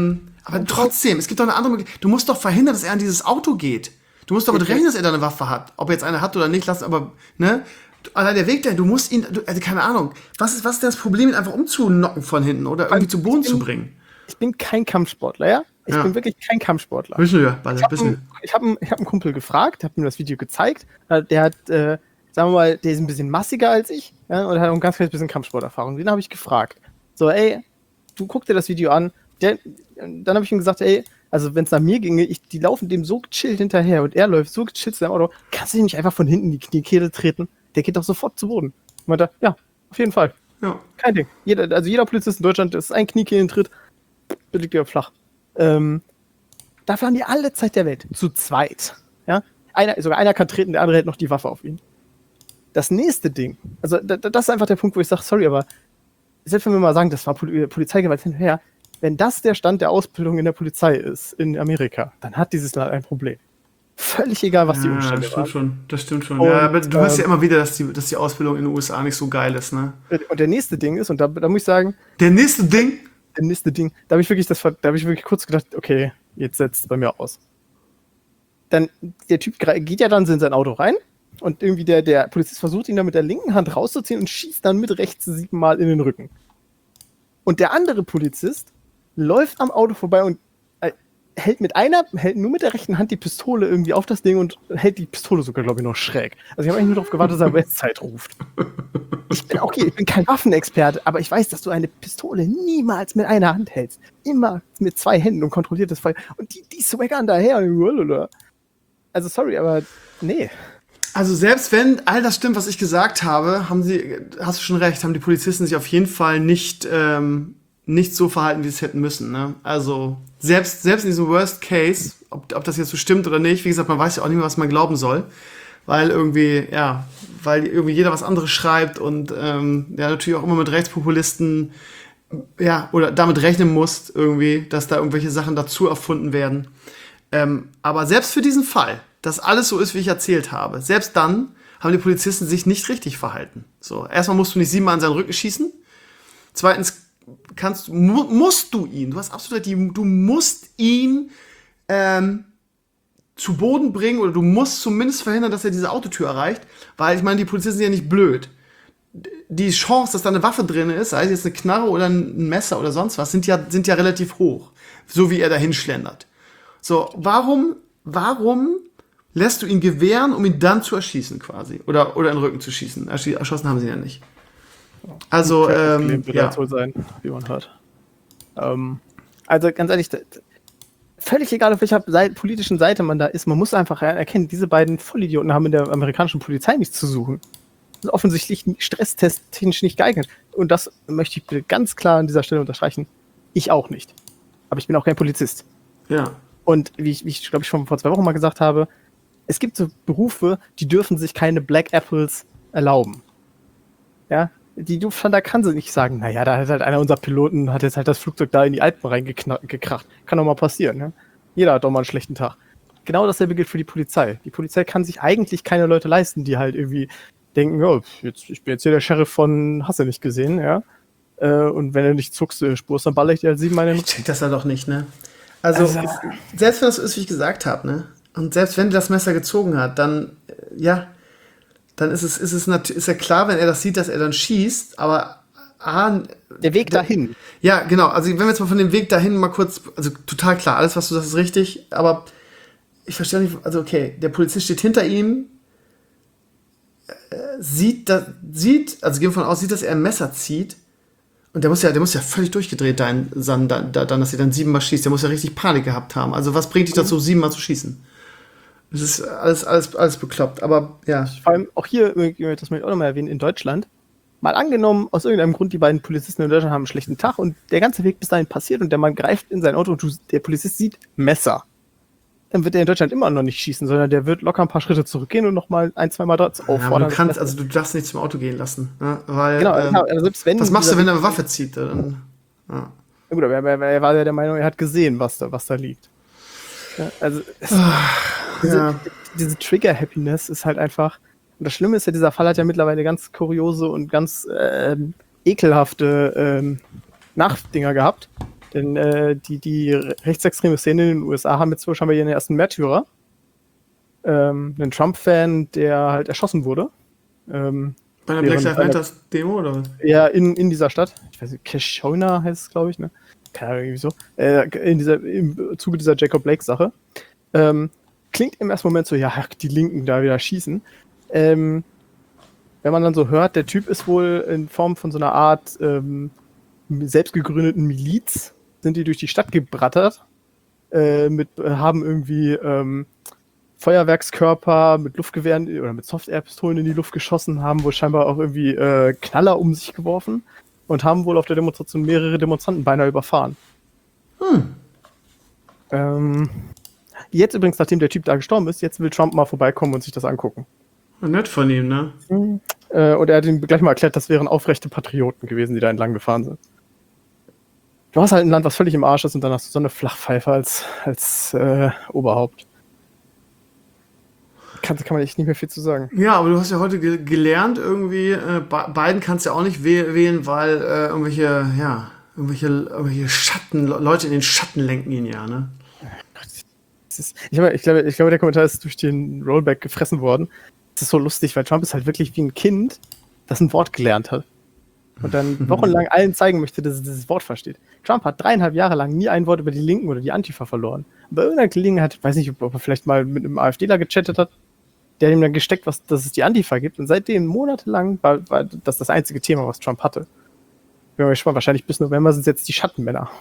Aber trotzdem, es gibt doch eine andere Möglichkeit. Du musst doch verhindern, dass er an dieses Auto geht. Du musst doch damit rechnen, dass er da eine Waffe hat. Ob er jetzt eine hat oder nicht, lass aber, ne? Allein der Weg dahin, du musst ihn, du, also keine Ahnung. Was ist, was ist das Problem, ihn einfach umzunocken von hinten oder irgendwie zu Boden bin, zu bringen? Ich bin kein Kampfsportler, ja? Ich ja. bin wirklich kein Kampfsportler. Wissen wir, beide, ich habe einen, ich hab einen, ich hab einen Kumpel gefragt, habe ihm das Video gezeigt. Der hat, äh, sagen wir mal, der ist ein bisschen massiger als ich, ja, und hat auch ein ganz kleines bisschen Kampfsporterfahrung. Den habe ich gefragt. So, ey, du guck dir das Video an. Der, dann habe ich ihm gesagt, ey, also wenn es nach mir ginge, ich, die laufen dem so gechillt hinterher und er läuft so gechillt zu seinem Auto, kannst du ihn nicht einfach von hinten in die Kniekehle treten? Der geht doch sofort zu Boden. Und meinte, ja, auf jeden Fall. Ja. Kein Ding. Jeder, also jeder Polizist in Deutschland, das ist ein Kniekehlentritt, liegt ja flach. Ähm, dafür haben die alle Zeit der Welt. Zu zweit. Ja? Einer, sogar einer kann treten, der andere hält noch die Waffe auf ihn. Das nächste Ding, also da, das ist einfach der Punkt, wo ich sage, sorry, aber selbst wenn wir mal sagen, das war Pol- Polizeigewalt hinterher, wenn das der Stand der Ausbildung in der Polizei ist, in Amerika, dann hat dieses Land ein Problem. Völlig egal, was ja, die Umstände das stimmt waren. Schon, das stimmt schon. Und, ja, aber du hörst ähm, ja immer wieder, dass die, dass die Ausbildung in den U S A nicht so geil ist, ne? Und der nächste Ding ist, und da, da muss ich sagen... Der nächste Ding? Der nächste Ding, da habe ich wirklich das, da habe ich wirklich kurz gedacht, okay, jetzt setzt es bei mir aus. Dann, der Typ geht ja dann in sein Auto rein und irgendwie der, der Polizist versucht ihn dann mit der linken Hand rauszuziehen und schießt dann mit rechts siebenmal in den Rücken. Und der andere Polizist läuft am Auto vorbei und äh, hält mit einer, hält nur mit der rechten Hand die Pistole irgendwie auf das Ding und hält die Pistole sogar, glaube ich, noch schräg. Also ich habe eigentlich nur darauf gewartet, dass er Westzeit ruft. Ich bin okay, ich bin kein Waffenexperte, aber ich weiß, dass du eine Pistole niemals mit einer Hand hältst. Immer mit zwei Händen und kontrolliertes Feuer. Und die, die swaggern daher. Also sorry, aber nee. Also selbst wenn all das stimmt, was ich gesagt habe, haben sie, hast du schon recht, haben die Polizisten sich auf jeden Fall nicht, ähm, nicht so verhalten, wie sie es hätten müssen. Ne? Also selbst, selbst in diesem Worst Case, ob, ob das jetzt so stimmt oder nicht, wie gesagt, man weiß ja auch nicht mehr, was man glauben soll. Weil irgendwie, ja, weil irgendwie jeder was anderes schreibt und ähm, ja, natürlich auch immer mit Rechtspopulisten, ja, oder damit rechnen muss, irgendwie, dass da irgendwelche Sachen dazu erfunden werden. Ähm, aber selbst für diesen Fall, dass alles so ist, wie ich erzählt habe, selbst dann haben die Polizisten sich nicht richtig verhalten. So, erstmal musst du nicht siebenmal an seinen Rücken schießen. Zweitens kannst, mu- musst du ihn, du hast absolut die, du musst ihn ähm, zu Boden bringen oder du musst zumindest verhindern, dass er diese Autotür erreicht, weil ich meine, die Polizisten sind ja nicht blöd. Die Chance, dass da eine Waffe drin ist, sei es jetzt eine Knarre oder ein Messer oder sonst was, sind ja, sind ja relativ hoch, so wie er dahin schlendert. So, warum, warum lässt du ihn gewähren, um ihn dann zu erschießen quasi? Oder, oder in den Rücken zu schießen? Ersch- erschossen haben sie ihn ja nicht. Also, ähm, wird ja. das wohl sein, wie man hört. Ähm, also ganz ehrlich, das, völlig egal, auf welcher Seite, politischen Seite man da ist, man muss einfach erkennen, diese beiden Vollidioten haben in der amerikanischen Polizei nichts zu suchen. Das ist offensichtlich stresstesttechnisch nicht geeignet. Und das möchte ich bitte ganz klar an dieser Stelle unterstreichen. Ich auch nicht. Aber ich bin auch kein Polizist. Ja. Und wie ich, wie ich glaube ich, schon vor zwei Wochen mal gesagt habe, es gibt so Berufe, die dürfen sich keine Black Apples erlauben. Ja, die da kann sie nicht sagen, naja, da hat halt einer unserer Piloten, hat jetzt halt das Flugzeug da in die Alpen reingekracht. Kann doch mal passieren, ne? Jeder hat doch mal einen schlechten Tag. Genau dasselbe gilt für die Polizei. Die Polizei kann sich eigentlich keine Leute leisten, die halt irgendwie denken, ja, jetzt, ich bin jetzt hier der Sheriff von hast du nicht gesehen, ja? Äh, und wenn du nicht zuckst, äh, spurst, dann baller ich dir halt siebenmal in den Ich check das ja doch nicht, ne? Also, Also- selbst wenn das so ist, wie ich gesagt habe, ne? Und selbst wenn der das Messer gezogen hat, dann, äh, ja, dann ist es, ist es nat- ist ja klar, wenn er das sieht, dass er dann schießt, aber ah, Der Weg dahin. Ja, genau. Also wenn wir jetzt mal von dem Weg dahin mal kurz, also total klar, alles, was du sagst, ist richtig, aber ich verstehe nicht, also okay, der Polizist steht hinter ihm, äh, sieht, da, sieht, also gehen wir davon aus, sieht, dass er ein Messer zieht und der muss ja, der muss ja völlig durchgedreht sein, dann, dann, dann, dass er dann siebenmal schießt, der muss ja richtig Panik gehabt haben. Also was bringt dich dazu, siebenmal zu schießen? Das ist alles, alles, alles bekloppt, aber ja. Vor allem auch hier, das möchte ich auch nochmal erwähnen, in Deutschland, mal angenommen, aus irgendeinem Grund, die beiden Polizisten in Deutschland haben einen schlechten Tag und der ganze Weg bis dahin passiert und der Mann greift in sein Auto und du, der Polizist sieht Messer. Dann wird er in Deutschland immer noch nicht schießen, sondern der wird locker ein paar Schritte zurückgehen und nochmal ein, zwei Mal dort Ja, auffordern. aber du kannst, also du darfst nicht zum Auto gehen lassen, ne? Weil, Genau, ähm, genau, also selbst wenn was machst du, dieser- wenn er eine Waffe zieht? Dann, ja. Ja gut, aber er, er, er war ja der Meinung, er hat gesehen, was da, was da liegt. Ja, also es, diese, ja. diese Trigger-Happiness ist halt einfach, und das Schlimme ist ja, dieser Fall hat ja mittlerweile ganz kuriose und ganz ähm, ekelhafte ähm, Nachdinger gehabt. Denn äh, die, die rechtsextreme Szene in den U S A haben jetzt wohl scheinbar ihren ersten Märtyrer. Ähm, einen Trump-Fan, der halt erschossen wurde. Ähm, Bei einer Black Lives Matter Demo, oder was? Ja, in, in dieser Stadt. Ich weiß nicht, Keshona heißt es, glaube ich, ne? Keine Ahnung, irgendwie so. Äh, in dieser, im Zuge dieser Jacob Blake-Sache. Ähm, klingt im ersten Moment so, ja, die Linken da wieder schießen. Ähm, wenn man dann so hört, der Typ ist wohl in Form von so einer Art ähm, selbst gegründeten Miliz, sind die durch die Stadt gebrattert, äh, mit, haben irgendwie ähm, Feuerwerkskörper mit Luftgewehren oder mit Soft-Air-Pistolen in die Luft geschossen, haben wohl scheinbar auch irgendwie äh, Knaller um sich geworfen und haben wohl auf der Demonstration mehrere Demonstranten beinahe überfahren. Hm. Ähm, jetzt übrigens, nachdem der Typ da gestorben ist, jetzt will Trump mal vorbeikommen und sich das angucken. Nett von ihm, ne? Mhm. Äh, und er hat ihm gleich mal erklärt, das wären aufrechte Patrioten gewesen, die da entlang gefahren sind. Du hast halt ein Land, was völlig im Arsch ist und dann hast du so eine Flachpfeife als, als äh, Oberhaupt. Kann, kann man echt nicht mehr viel zu sagen. Ja, aber du hast ja heute ge- gelernt, irgendwie, äh, Biden kannst du ja auch nicht wäh- wählen, weil äh, irgendwelche, ja, irgendwelche, irgendwelche Schatten, Leute in den Schatten lenken ihn ja, ne? Ist, ich, hab, ich, glaube, ich glaube, der Kommentar ist durch den Rollback gefressen worden. Es ist so lustig, weil Trump ist halt wirklich wie ein Kind, das ein Wort gelernt hat. Und dann wochenlang allen zeigen möchte, dass es dieses Wort versteht. Trump hat dreieinhalb Jahre lang nie ein Wort über die Linken oder die Antifa verloren. Und bei irgendeiner Gelegenheit, weiß nicht, ob er vielleicht mal mit einem AfDler gechattet hat, der hat ihm dann gesteckt, was, dass es die Antifa gibt. Und seitdem monatelang war, war das das einzige Thema, was Trump hatte. Bin mal gespannt, wahrscheinlich bis November sind es jetzt die Schattenmänner.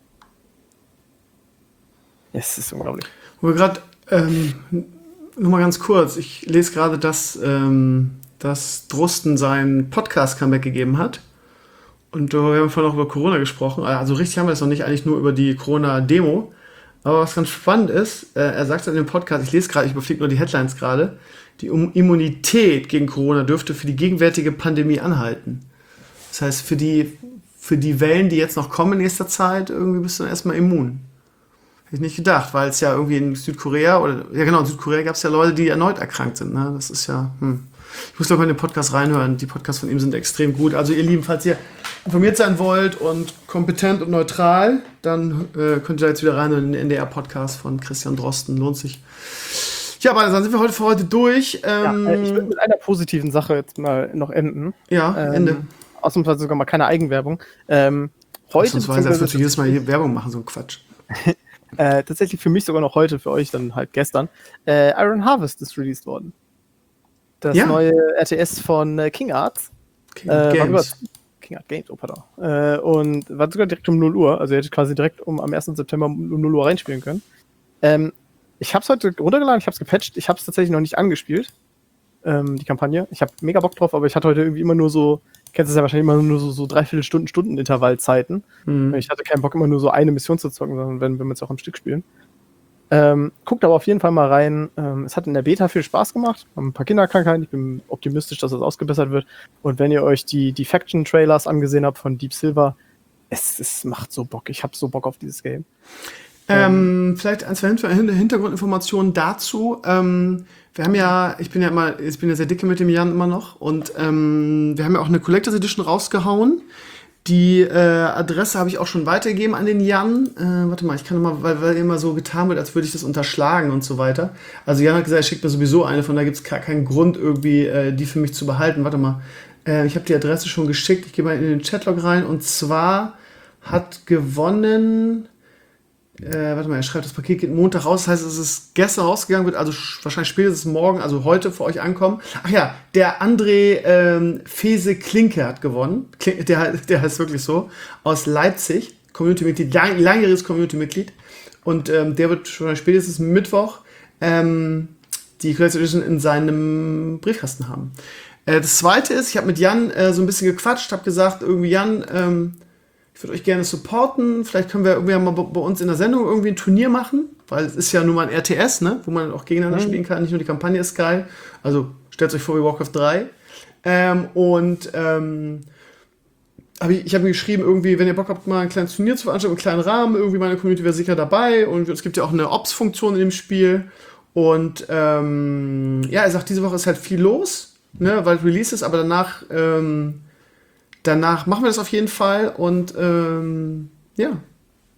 Es ist unglaublich. Wo wir gerade, ähm, nur mal ganz kurz, ich lese gerade, dass, ähm, dass Drosten seinen Podcast-Comeback gegeben hat. Und äh, wir haben vorhin auch über Corona gesprochen. Also richtig haben wir es noch nicht, eigentlich nur über die Corona-Demo. Aber was ganz spannend ist, äh, er sagt in dem Podcast, ich lese gerade, ich überfliege nur die Headlines gerade, die Immunität gegen Corona dürfte für die gegenwärtige Pandemie anhalten. Das heißt, für die, für die Wellen, die jetzt noch kommen in nächster Zeit, irgendwie bist du dann erstmal immun. Hätte ich nicht gedacht, weil es ja irgendwie in Südkorea, oder ja genau, in Südkorea gab es ja Leute, die erneut erkrankt sind. Ne? Das ist ja, hm. Ich muss doch mal in den Podcast reinhören. Die Podcasts von ihm sind extrem gut. Also ihr Lieben, falls ihr informiert sein wollt und kompetent und neutral, dann äh, könnt ihr da jetzt wieder rein in den N D R-Podcast von Christian Drosten. Lohnt sich. Ja, aber dann sind wir heute für heute durch. Ähm, ja, äh, ich würde mit einer positiven Sache jetzt mal noch enden. Ja, ähm, Ende. Ausnahmsweise sogar mal keine Eigenwerbung. Ähm, heute Ausnahmsweise, als würdest du jedes Mal hier Werbung machen, so ein Quatsch. äh, tatsächlich für mich sogar noch heute, für euch dann halt gestern. Äh, Iron Harvest ist released worden. Das ja. neue R T S von äh, King Arts. King Art äh, Games. King Art Games, oh pardon. Äh, und war sogar direkt um null Uhr. Also ihr hättet quasi direkt um, am ersten September um null Uhr reinspielen können. Ähm, ich habe es heute runtergeladen, ich habe es gepatcht. Ich habe es tatsächlich noch nicht angespielt, ähm, die Kampagne. Ich habe mega Bock drauf, aber ich hatte heute irgendwie immer nur so, kennst du es ja wahrscheinlich immer nur so, so dreiviertel Stunden, Stunden Intervallzeiten. Mhm. Ich hatte keinen Bock, immer nur so eine Mission zu zocken, sondern wenn, wenn wir es auch am Stück spielen. Ähm, guckt aber auf jeden Fall mal rein. Ähm, es hat in der Beta viel Spaß gemacht. Haben ein paar Kinderkrankheiten. Ich bin optimistisch, dass das ausgebessert wird. Und wenn ihr euch die, die Faction-Trailers angesehen habt von Deep Silver, es, es macht so Bock. Ich habe so Bock auf dieses Game. Ähm, ähm, vielleicht ein, zwei Hintergrundinformationen dazu. Ähm, wir haben ja, ich bin ja immer, ich bin ja sehr dicke mit dem Jan immer noch. Und ähm, wir haben ja auch eine Collectors Edition rausgehauen. Die äh, Adresse habe ich auch schon weitergegeben an den Jan. Äh, warte mal, ich kann mal, weil, weil immer so getan wird, als würde ich das unterschlagen und so weiter. Also Jan hat gesagt, er schickt mir sowieso eine, von da gibt es keinen Grund, irgendwie äh, die für mich zu behalten. Warte mal, äh, ich habe die Adresse schon geschickt. Ich gehe mal in den Chatlog rein. Und zwar hat gewonnen... Äh, warte mal, er schreibt, das Paket geht Montag raus. Das heißt, es ist gestern rausgegangen, wird also wahrscheinlich spätestens morgen, also heute für euch ankommen. Ach ja, der André ähm, Fese Klinke hat gewonnen. Der, der heißt wirklich so. Aus Leipzig. Community-Mitglied, lang, langjähriges Community-Mitglied. Und ähm, der wird schon spätestens Mittwoch ähm, die Collector's Edition in seinem Briefkasten haben. Äh, das zweite ist, ich habe mit Jan äh, so ein bisschen gequatscht, habe gesagt, irgendwie Jan, ähm, ich würde euch gerne supporten. Vielleicht können wir irgendwie mal bei uns in der Sendung irgendwie ein Turnier machen, weil es ist ja nun mal ein R T S, ne, wo man auch gegeneinander mhm. spielen kann. Nicht nur die Kampagne ist geil. Also stellt euch vor wie Warcraft drei. Ähm, und ähm, hab ich, ich habe mir geschrieben, irgendwie, wenn ihr Bock habt, mal ein kleines Turnier zu veranstalten, einen kleinen Rahmen, irgendwie meine Community wäre sicher dabei. Und es gibt ja auch eine Ops-Funktion in dem Spiel. Und ähm, ja, er sagt, diese Woche ist halt viel los, ne, weil Release ist, aber danach ähm, Danach machen wir das auf jeden Fall und ähm, ja,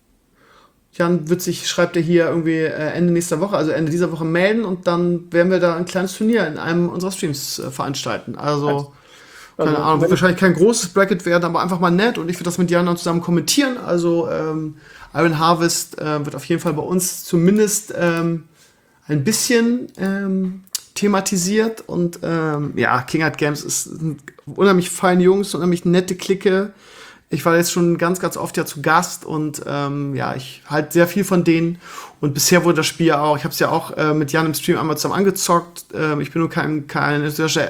Jan wird sich, schreibt er hier irgendwie äh, Ende nächster Woche, also Ende dieser Woche melden und dann werden wir da ein kleines Turnier in einem unserer Streams äh, veranstalten. Also, keine also, Ahnung, wird wahrscheinlich kein großes Bracket werden, aber einfach mal nett und ich würde das mit Jan dann zusammen kommentieren. Also, ähm, Iron Harvest äh, wird auf jeden Fall bei uns zumindest ähm, ein bisschen ähm, thematisiert und ähm, ja, King Art Games ist unheimlich feine Jungs, unheimlich nette Clique. Ich war jetzt schon ganz, ganz oft ja zu Gast und ähm, ja, ich halte sehr viel von denen. Und bisher wurde das Spiel ja auch, ich habe es ja auch äh, mit Jan im Stream einmal zusammen angezockt. Ähm, ich bin nur kein, kein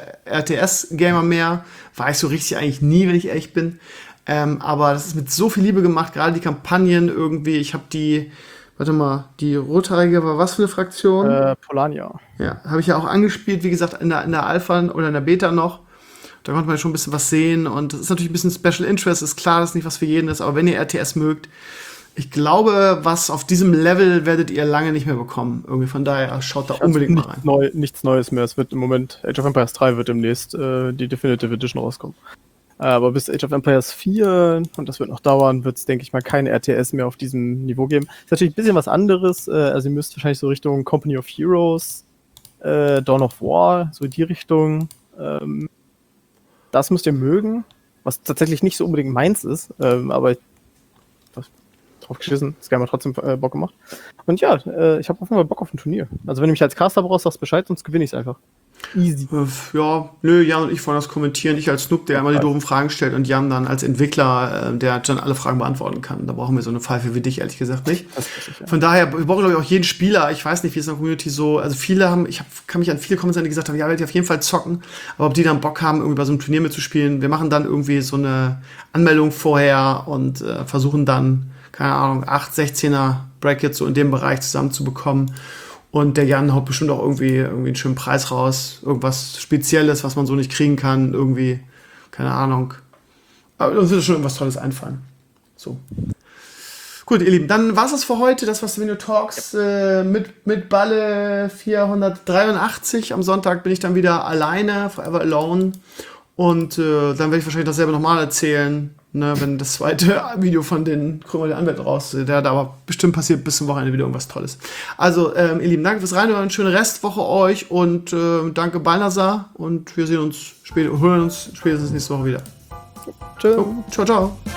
R T S-Gamer mehr. War ich so richtig eigentlich nie, wenn ich ehrlich bin. Ähm, aber das ist mit so viel Liebe gemacht, gerade die Kampagnen irgendwie. Ich habe die, warte mal, die Rothaarige war was für eine Fraktion? Äh, Polania. Ja, habe ich ja auch angespielt, wie gesagt, in der, in der Alpha oder in der Beta noch. Da konnte man schon ein bisschen was sehen und das ist natürlich ein bisschen Special Interest, ist klar, dass nicht was für jeden ist, aber wenn ihr R T S mögt, ich glaube, was auf diesem Level werdet ihr lange nicht mehr bekommen. Irgendwie von daher schaut da Ich unbedingt mal nichts rein. Neu, nichts Neues mehr. Es wird im Moment, Age of Empires drei wird demnächst äh, die Definitive Edition rauskommen. Aber bis Age of Empires vier, und das wird noch dauern, wird es, denke ich mal, keine R T S mehr auf diesem Niveau geben. Ist natürlich ein bisschen was anderes. Äh, also ihr müsst wahrscheinlich so Richtung Company of Heroes, äh, Dawn of War, so in die Richtung. Ähm, das müsst ihr mögen, was tatsächlich nicht so unbedingt meins ist, ähm, aber ich hab drauf geschissen, das Game hat trotzdem äh, Bock gemacht. Und ja, äh, ich habe auf jeden Fall Bock auf ein Turnier. Also wenn du mich als Caster brauchst, sagst Bescheid, sonst gewinne ich es einfach. Easy. Ja, nö, Jan und ich wollen das kommentieren. Ich als Snoop, der immer die doofen Fragen stellt und Jan dann als Entwickler, äh, der dann alle Fragen beantworten kann. Da brauchen wir so eine Pfeife wie dich, ehrlich gesagt, nicht. Das weiß ich, ja. Von daher, wir brauchen, glaube ich, auch jeden Spieler. Ich weiß nicht, wie es in der Community so, also viele haben, ich hab, kann mich an viele Kommentare, die gesagt haben, ja, werde ich auf jeden Fall zocken. Aber ob die dann Bock haben, irgendwie bei so einem Turnier mitzuspielen, wir machen dann irgendwie so eine Anmeldung vorher und äh, versuchen dann, keine Ahnung, acht, sechzehner Brackets so in dem Bereich zusammenzubekommen. Und der Jan haut bestimmt auch irgendwie, irgendwie einen schönen Preis raus. Irgendwas Spezielles, was man so nicht kriegen kann. Irgendwie, keine Ahnung. Aber uns wird schon irgendwas Tolles einfallen. So. Gut, ihr Lieben, dann war es das für heute. Das war Stevenio Talks äh, mit, mit Balle vierhundertdreiundachtzig. Am Sonntag bin ich dann wieder alleine, forever alone. Und äh, dann werde ich wahrscheinlich dasselbe nochmal erzählen, ne, wenn das zweite Video von den Krümmer der Anwälte raus ist. Der da aber bestimmt passiert bis zum Wochenende wieder irgendwas Tolles. Also, ähm, ihr Lieben, danke fürs Reinhören, eine schöne Restwoche euch und äh, danke Balnasar und wir sehen uns, spät, hören uns spätestens nächste Woche wieder. Tschö. So, ciao, ciao.